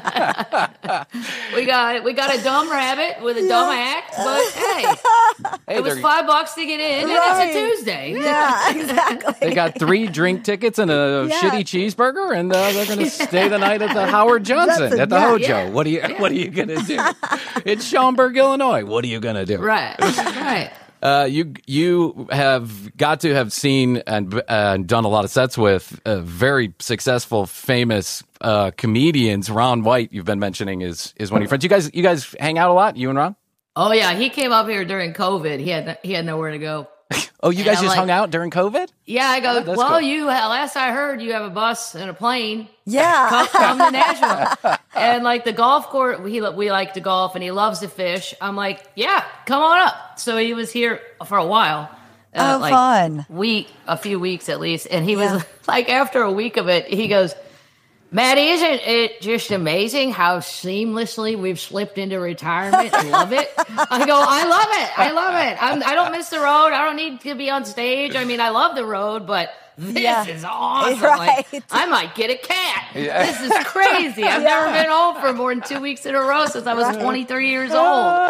we got a dumb rabbit with a dumb act, but hey, it was $5 to get in, and it's a Tuesday. Yeah, exactly. They got 3 drink tickets and a shitty cheeseburger, and they're going to stay the night at the Howard Johnson at the Hojo. Yeah. What are you going to do? It's Schaumburg, Illinois. What are you going to do? Right. You have got to have seen and done a lot of sets with very successful, famous comedians. Ron White, you've been mentioning, is one of your friends. You guys hang out a lot, you and Ron? Oh yeah, he came up here during COVID. He had nowhere to go. Oh, you guys just hung out during COVID? Yeah, I go, well, cool. Last I heard, you have a bus and a plane. Yeah. Come to Nashville. And like the golf course, we like to golf and he loves to fish. I'm like, yeah, come on up. So he was here for a while. Fun. A few weeks at least. And he was like, after a week of it, he goes, Maddie, isn't it just amazing how seamlessly we've slipped into retirement? I love it. I go, I love it. I don't miss the road. I don't need to be on stage. I mean, I love the road, but this is awesome. Right. Like, I might get a cat. This is crazy. I've never been home for more than 2 weeks in a row since I was 23 years old.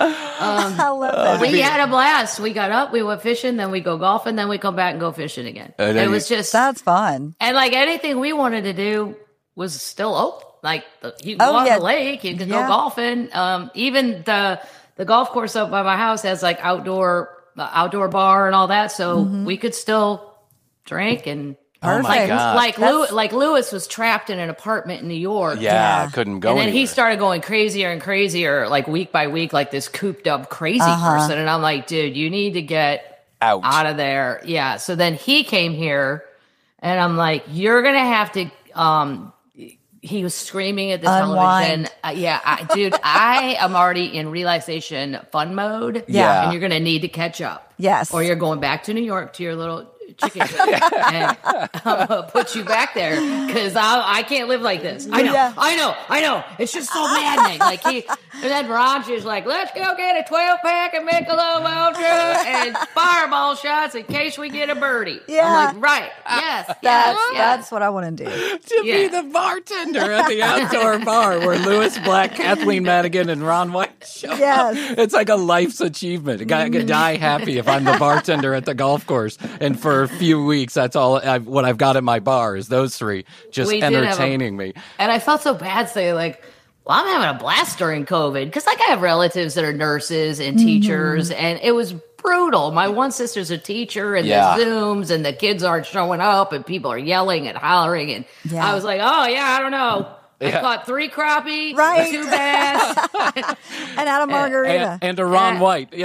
I love that. We had a blast. We got up, we went fishing, then we go golfing, then we come back and go fishing again. It was just... That's fun. And like anything we wanted to do was still open. Like you can go on the lake, you can go golfing. Even the golf course up by my house has like outdoor bar and all that, so we could still drink and. Oh my God. Like Lewis was trapped in an apartment in New York. Yeah, couldn't go. And then anywhere. he started going crazier and crazier, like week by week, like this cooped up crazy person. And I'm like, dude, you need to get out of there. Yeah. So then he came here, and I'm like, you're gonna have to. He was screaming at the television. Dude, I am already in relaxation fun mode. Yeah. And you're going to need to catch up. Yes. Or you're going back to New York to your little chicken coop. And I'm going to put you back there because I can't live like this. I know. It's just so maddening. Like and then Roger's like, let's go get a 12-pack of Michelob Ultra and fireball shots in case we get a birdie. Yeah. I'm like, right. Yes. That's what I want to do. To be the bartender at the outdoor bar where Lewis Black, Kathleen Madigan, and Ron White show up. It's like a life's achievement. I could die happy if I'm the bartender at the golf course. And for a few weeks, that's all what I've got at my bar is those three just entertaining me. And I felt so bad saying like, well, I'm having a blast during COVID because like I have relatives that are nurses and teachers, and it was brutal. My one sister's a teacher, and there's Zooms, and the kids aren't showing up, and people are yelling and hollering, and I was like, oh yeah, I don't know. I caught 3 crappie, 2 bass, and out of margarita, and a Ron White.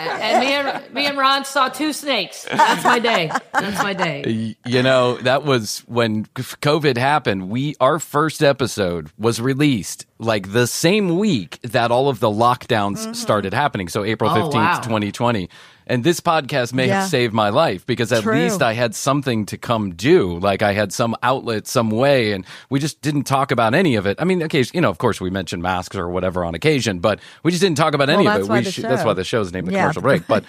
And me and Ron saw 2 snakes. That's my day. You know, that was when COVID happened. Our first episode was released like the same week that all of the lockdowns started happening. So April 15th, 2020. And this podcast may have saved my life because at least I had something to come do. Like I had some outlet, some way, and we just didn't talk about any of it. I mean, occasionally, of course, we mentioned masks or whatever on occasion, but we just didn't talk about any of it. That's why the show's named The Commercial Break. But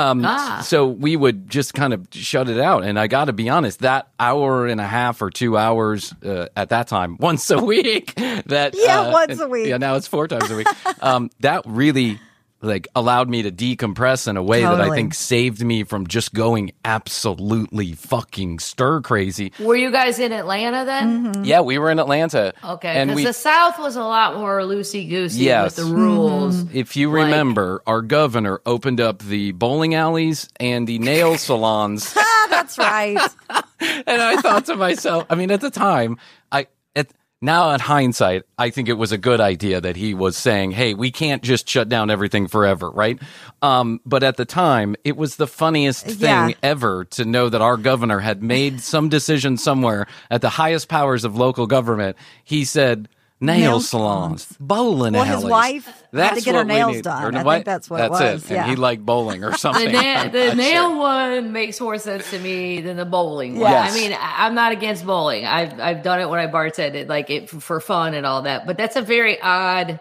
so we would just kind of shut it out. And I got to be honest, that hour and a half or 2 hours at that time, once a week. Once a week. Yeah, now it's 4 times a week. That really allowed me to decompress in a way that I think saved me from just going absolutely fucking stir crazy. Were you guys in Atlanta then? Yeah, we were in Atlanta. Okay, because the South was a lot more loosey-goosey with the rules. If you remember, our governor opened up the bowling alleys and the nail salons. That's right. And I thought to myself, I mean, at the time, now, in hindsight, I think it was a good idea that he was saying, hey, we can't just shut down everything forever, right? But at the time, it was the funniest thing ever to know that our governor had made some decision somewhere at the highest powers of local government. He said, nail salons, bowling alleys. His wife had to get her nails done. I think that's what it was. And he liked bowling or something. The nail one makes more sense to me than the bowling one. I mean, I'm not against bowling. I've done it when I bartended, for fun and all that. But that's a very odd,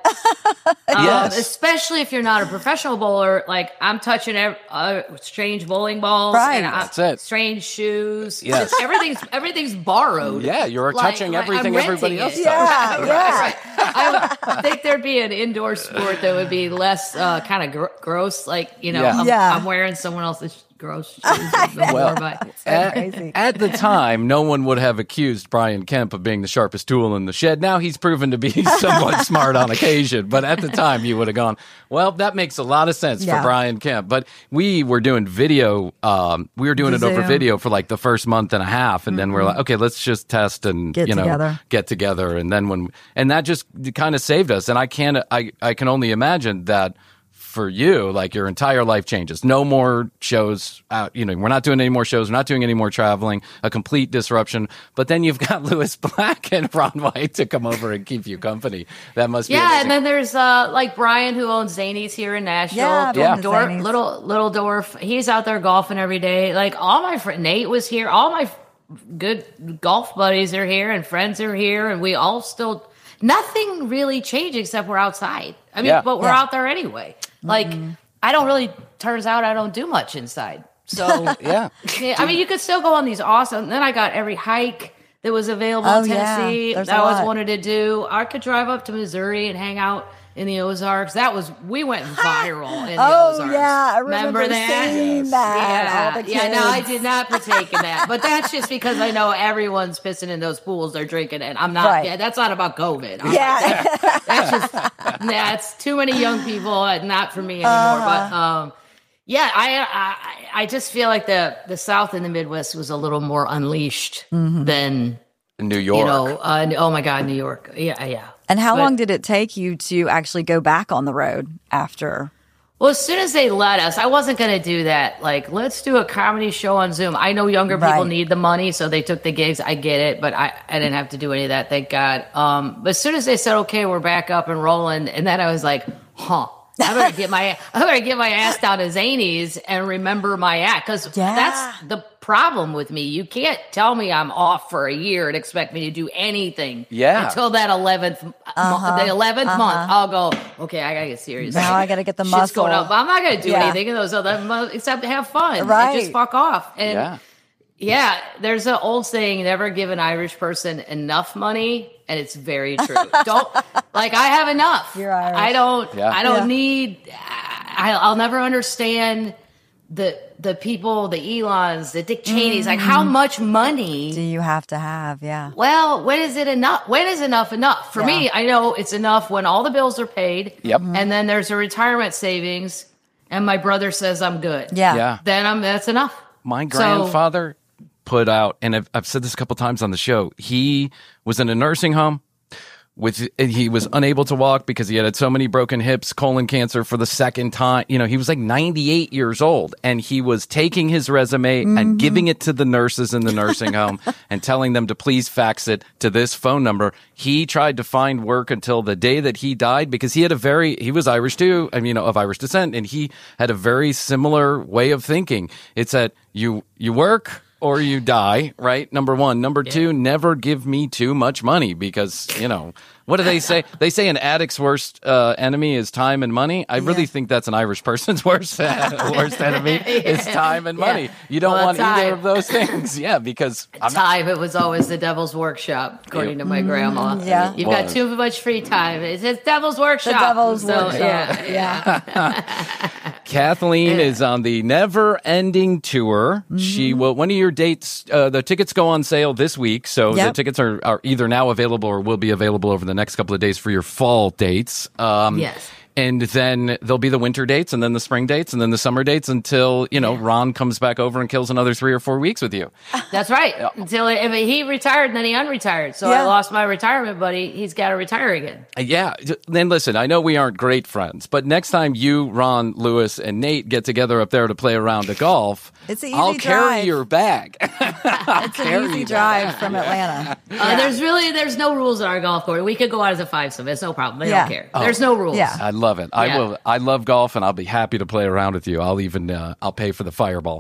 especially if you're not a professional bowler. Like I'm touching strange bowling balls, right? And strange shoes. Yes. Everything's borrowed. Yeah, you're touching everything everybody else does. Yeah. Right. I think there'd be an indoor sport that would be less kind of gross. I'm wearing someone else's gross shoes. At the time, no one would have accused Brian Kemp of being the sharpest tool in the shed. Now he's proven to be somewhat smart on occasion. But at the time, you would have gone, well, that makes a lot of sense for Brian Kemp. But we were doing video. We were doing it over video for like the first month and a half. And then we're like, okay, let's just test and, get together. And then and that just kind of saved us. And I can only imagine that for you, like your entire life changes. No more shows out. We're not doing any more shows. We're not doing any more traveling. A complete disruption. But then you've got Lewis Black and Ron White to come over and keep you company. That must be amazing. And then there's Brian who owns Zanies here in Nashville. Little Dorf. He's out there golfing every day. Like all my friends, Nate was here. All my good golf buddies are here and friends are here, and we all still. Nothing really changed except we're outside. I mean, but we're out there anyway. Like, turns out I don't do much inside. So, yeah. I mean, you could still go on these awesome. Then I got every hike that was available in Tennessee that I always wanted to do. I could drive up to Missouri and hang out in the Ozarks. We went viral in the Ozarks. Yeah, I remember that? Seeing that. Yeah, no, I did not partake in that. But that's just because I know everyone's pissing in those pools they're drinking, and I'm not. Right. Yeah, that's not about COVID. That's too many young people. Not for me anymore. But yeah, I just feel like the South and the Midwest was a little more unleashed than New York. Oh my God, New York. Yeah. And how long did it take you to actually go back on the road after? Well, as soon as they let us, I wasn't going to do that. Like, let's do a comedy show on Zoom. I know younger people need the money, so they took the gigs. I get it, but I didn't have to do any of that, thank God. But as soon as they said, okay, we're back up and rolling, and then I was like, I better get my ass down to Zanies and remember my act, because that's the problem with me. You can't tell me I'm off for a year and expect me to do anything until that 11th month. I'll go, okay, I gotta get serious. Now I gotta get the muscle. Going up. I'm not gonna do anything in those 11 months except have fun. Right. And just fuck off. And there's an old saying, never give an Irish person enough money. And it's very true. I have enough. You're Irish. I don't need, I'll never understand the people, the Elons, the Dick Cheneys, like how much money do you have to have? Yeah. Well, when is it enough? When is enough? For me, I know it's enough when all the bills are paid. Yep. And then there's a retirement savings and my brother says I'm good. Yeah. Then that's enough. My grandfather put out, and I've said this a couple times on the show, he was in a nursing home. He was unable to walk because he had so many broken hips, colon cancer for the second time. He was like 98 years old, and he was taking his resume and giving it to the nurses in the nursing home and telling them to please fax it to this phone number. He tried to find work until the day that he died because he was Irish too, of Irish descent, and he had a very similar way of thinking. It's that you work or you die, right? Number one. Number two, never give me too much money because, what do they say? They say an addict's worst enemy is time and money. I really think that's an Irish person's worst enemy is time and money. You don't want either of those things. Yeah, because time, it was always the devil's workshop, according to my grandma. Yeah. You've got too much free time. It's devil's workshop. The devil's workshop. Yeah. Kathleen is on the Never Ending Tour. She will. When are your dates? The tickets go on sale this week, so the tickets are either now available or will be available over the next couple of days for your fall dates. Yes. And then there'll be the winter dates and then the spring dates and then the summer dates until, Ron comes back over and kills another 3 or 4 weeks with you. That's right. Until he retired and then he unretired. So I lost my retirement buddy. He's got to retire again. Yeah. Then listen, I know we aren't great friends, but next time you, Ron, Lewis, and Nate get together up there to play a round of golf, it's an easy I'll drive. Carry your bag. It's an easy drive from Atlanta. There's no rules at our golf course. We could go out as a fivesome. It's no problem. They don't care. There's no rules. Yeah. I love it. I will. I love golf, and I'll be happy to play around with you. I'll even I'll pay for the fireball.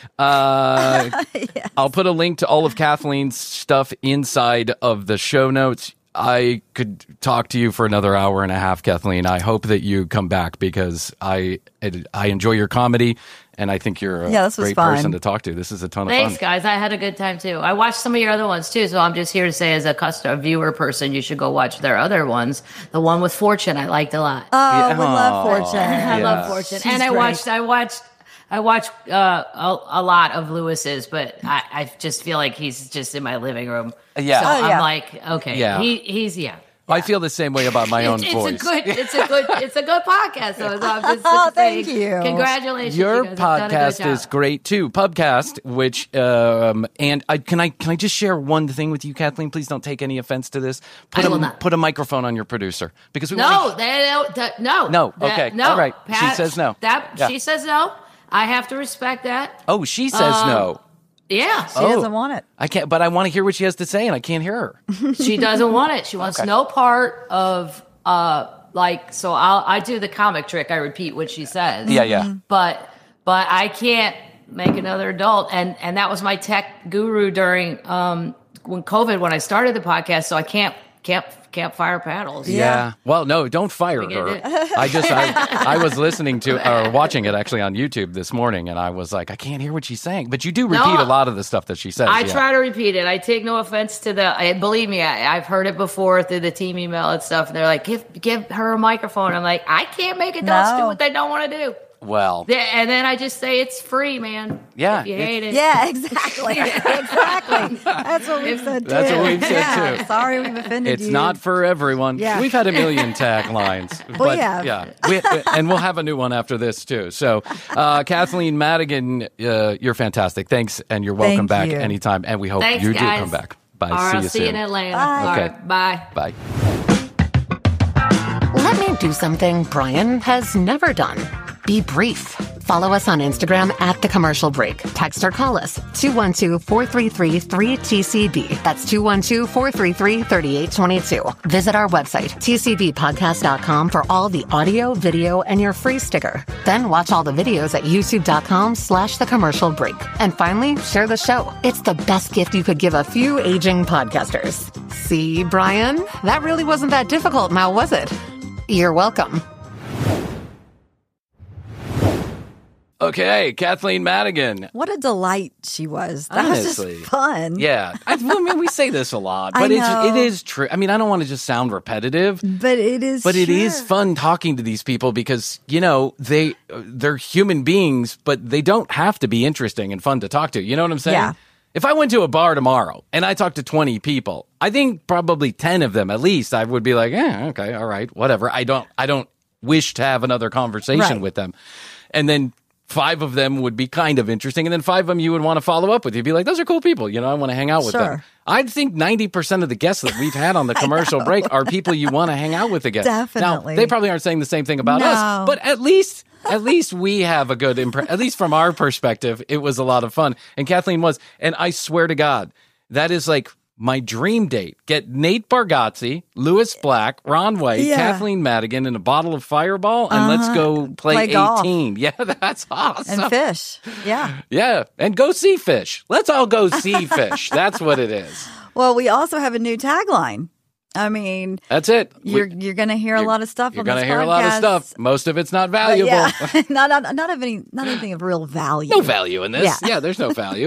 Yes. I'll put a link to all of Kathleen's stuff inside of the show notes. I could talk to you for another hour and a half, Kathleen. I hope that you come back because I enjoy your comedy. And I think you're a great person to talk to. This is a ton of fun. Thanks, guys. I had a good time, too. I watched some of your other ones, too. So I'm just here to say, as a viewer person, you should go watch their other ones. The one with Fortune, I liked a lot. Oh, we love Fortune. I love Fortune. She's and I watched a lot of Lewis's, but I just feel like he's just in my living room. Yeah. So I'm like, okay. Yeah. He's. I feel the same way about my own voice. It's a good podcast. So I'm just thank you. Congratulations. Your you guys podcast is great too. Pubcast, which and can I just share one thing with you, Kathleen? Please don't take any offense to this. Put a microphone on your producer because we no. Okay. All right. Pat, she says no. She says no. I have to respect that. Oh, she says no. Yeah. She doesn't want it. I can't, but I want to hear what she has to say, and I can't hear her. She doesn't want it. She wants no part of, so I do the comic trick. I repeat what she says. Yeah. But I can't make another adult. And that was my tech guru during, when I started the podcast. So I can't campfire paddles. Yeah. Well, no, don't fire her. I was listening to or watching it actually on YouTube this morning, and I was like, I can't hear what she's saying. But you do repeat a lot of the stuff that she says. I try to repeat it. I take no offense to believe me, I've heard it before through the team email and stuff. And they're like, give her a microphone. I'm like, I can't make adults do what they don't want to do. Well, and then I just say it's free, man. Yeah, if you hate it. Yeah, exactly. Exactly. That's what we've said too. That's what we've said too. Sorry, we've offended you. It's not for everyone. Yeah. We've had a million taglines. Well, and we'll have a new one after this too. So, Kathleen Madigan, you're fantastic. Thanks, and you're welcome back anytime. And we hope you do come back. Bye. All right, see I'll you see soon. you in Atlanta. Bye. Okay. Right, bye. Bye. Let me do something Brian has never done. Be brief. Follow us on Instagram at The Commercial Break. Text or call us 212-433-3TCB. That's 212-433-3822. Visit our website, tcbpodcast.com, for all the audio, video, and your free sticker. Then watch all the videos at youtube.com/The Commercial Break. And finally, share the show. It's the best gift you could give a few aging podcasters. See, Brian? That really wasn't that difficult now, was it? You're welcome. Okay, Kathleen Madigan. What a delight she was. That Honestly. was just fun. Yeah. I mean, we say this a lot, but it is true. I mean, I don't want to just sound repetitive. But it is But it is fun talking to these people because, you know, they're human beings, but they don't have to be interesting and fun to talk to. You know what I'm saying? Yeah. If I went to a bar tomorrow and I talked to 20 people, I think probably 10 of them at least, I would be like, okay, all right, whatever. I don't wish to have another conversation with them. And then 5 of them would be kind of interesting, and then 5 of them you would want to follow up with. You'd be like, those are cool people. You know, I want to hang out with them. I think 90% of the guests that we've had on the commercial break are people you want to hang out with again. Definitely. Now, they probably aren't saying the same thing about us, but at least we have a good at least from our perspective, it was a lot of fun. And Kathleen was, and I swear to God, that is like my dream date. Get Nate Bargatze, Lewis Black, Ron White, Kathleen Madigan, and a bottle of Fireball, and let's go play 18. Golf. Yeah, that's awesome. And fish. Yeah. Yeah, and go see fish. Let's all go see fish. That's what it is. Well, we also have a new tagline. I mean, that's it. You're going to hear a lot of stuff. You're going to hear a lot of stuff. Most of it's not valuable. not anything of real value. No value in this. Yeah, there's no value.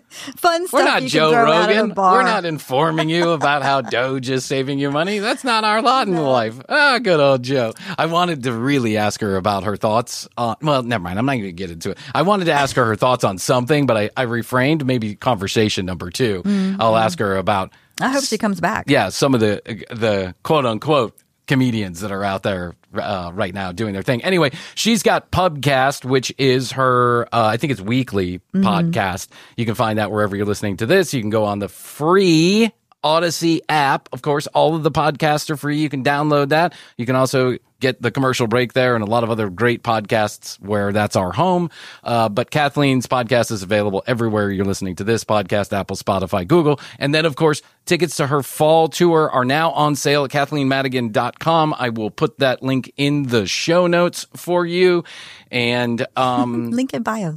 Fun stuff. We're not Joe Rogan. We're not informing you about how Doge is saving you money. That's not our lot in life. Good old Joe. I wanted to really ask her about her thoughts on. Well, never mind. I'm not going to get into it. I wanted to ask her thoughts on something, but I refrained. Maybe conversation number 2. Mm-hmm. I'll ask her about. I hope she comes back. Yeah, some of the quote unquote comedians that are out there right now doing their thing. Anyway, she's got Pubcast, which is her, I think it's weekly podcast. You can find that wherever you're listening to this. You can go on the free Odyssey app. Of course, all of the podcasts are free. You can download that. You can also get the commercial break there and a lot of other great podcasts where that's our home. But Kathleen's podcast is available everywhere you're listening to this podcast, Apple, Spotify, Google. And then, of course, tickets to her fall tour are now on sale at KathleenMadigan.com. I will put that link in the show notes for you. And link in bio.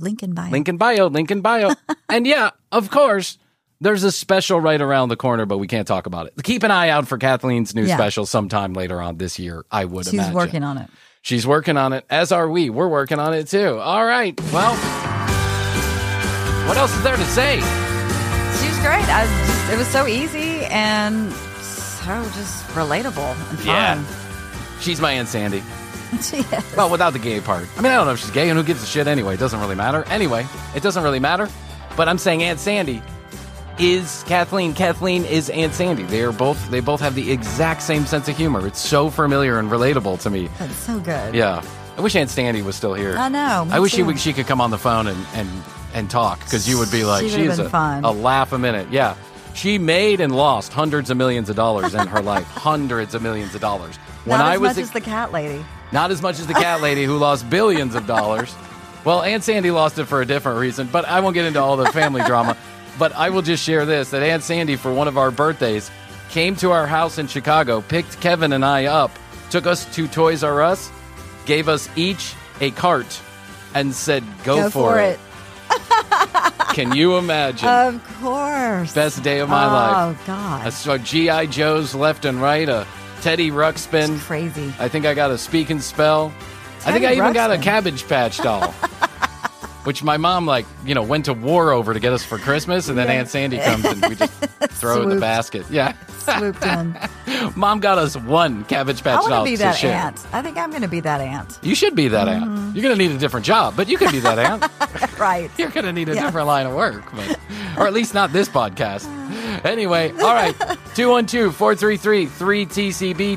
And yeah, of course, there's a special right around the corner, but we can't talk about it. Keep an eye out for Kathleen's new special sometime later on this year, I would imagine. She's working on it. She's working on it, as are we. We're working on it, too. All right. Well, what else is there to say? She was great. It was so easy and so just relatable and fun. Yeah. She's my Aunt Sandy. She is. Well, without the gay part. I mean, I don't know if she's gay, and who gives a shit anyway? It doesn't really matter. Anyway, it doesn't really matter. But I'm saying Aunt Sandy is Kathleen. Kathleen is Aunt Sandy. They both have the exact same sense of humor. It's so familiar and relatable to me. That's so good. Yeah. I wish Aunt Sandy was still here. I know. I wish she could come on the phone and talk, because you would be like, she's a laugh a minute. Yeah. She made and lost hundreds of millions of dollars in her life. Hundreds of millions of dollars. Not as much as the cat lady. Not as much as the cat lady who lost billions of dollars. Well, Aunt Sandy lost it for a different reason, but I won't get into all the family drama. But I will just share this, that Aunt Sandy, for one of our birthdays, came to our house in Chicago, picked Kevin and I up, took us to Toys R Us, gave us each a cart, and said, go for it. Can you imagine? Of course. Best day of my life. Oh, God. I saw G.I. Joes left and right, a Teddy Ruxpin. It's crazy. I think I got a Speak and Spell. I think I even got a Cabbage Patch doll. Which my mom, went to war over to get us for Christmas, and then Aunt Sandy comes and we just throw it in the basket. Yeah. Swooped in. Mom got us one Cabbage Patch doll to I want to be that share. aunt. I think I'm going to be that aunt. You should be that aunt. You're going to need a different job, but you can be that aunt. Right. You're going to need a different line of work, or at least not this podcast. Anyway, all right. 212-433-3TCB,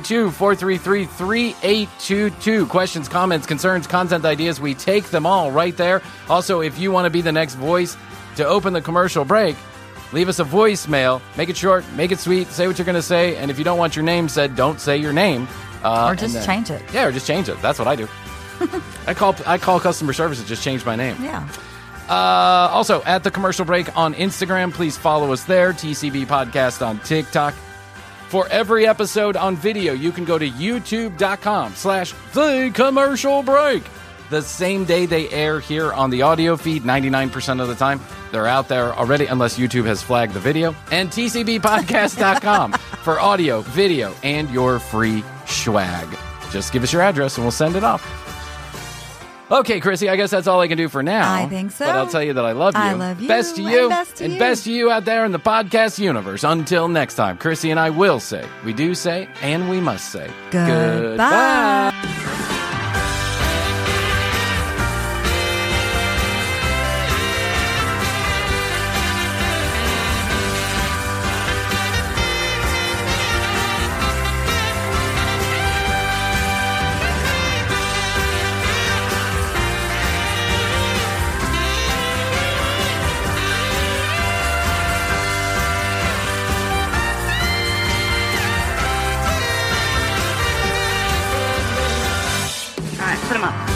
212-433-3822. Questions, comments, concerns, content ideas, we take them all right there. Also, if you want to be the next voice to open the commercial break, leave us a voicemail. Make it short, make it sweet, say what you're going to say, and if you don't want your name said, don't say your name. Or just change it. Yeah, or just change it. That's what I do. I call customer service and just change my name. Yeah. Also, at The Commercial Break on Instagram, please follow us there. TCB Podcast on TikTok. For every episode on video, you can go to youtube.com/The Commercial Break. The same day they air here on the audio feed, 99% of the time. They're out there already, unless YouTube has flagged the video. And tcbpodcast.com for audio, video, and your free swag. Just give us your address and we'll send it off. Okay, Chrissy, I guess that's all I can do for now. I think so. But I'll tell you that I love you. I love you. Best to you. And best to you out there in the podcast universe. Until next time, Chrissy and I will say, we do say, and we must say, goodbye. Put them up.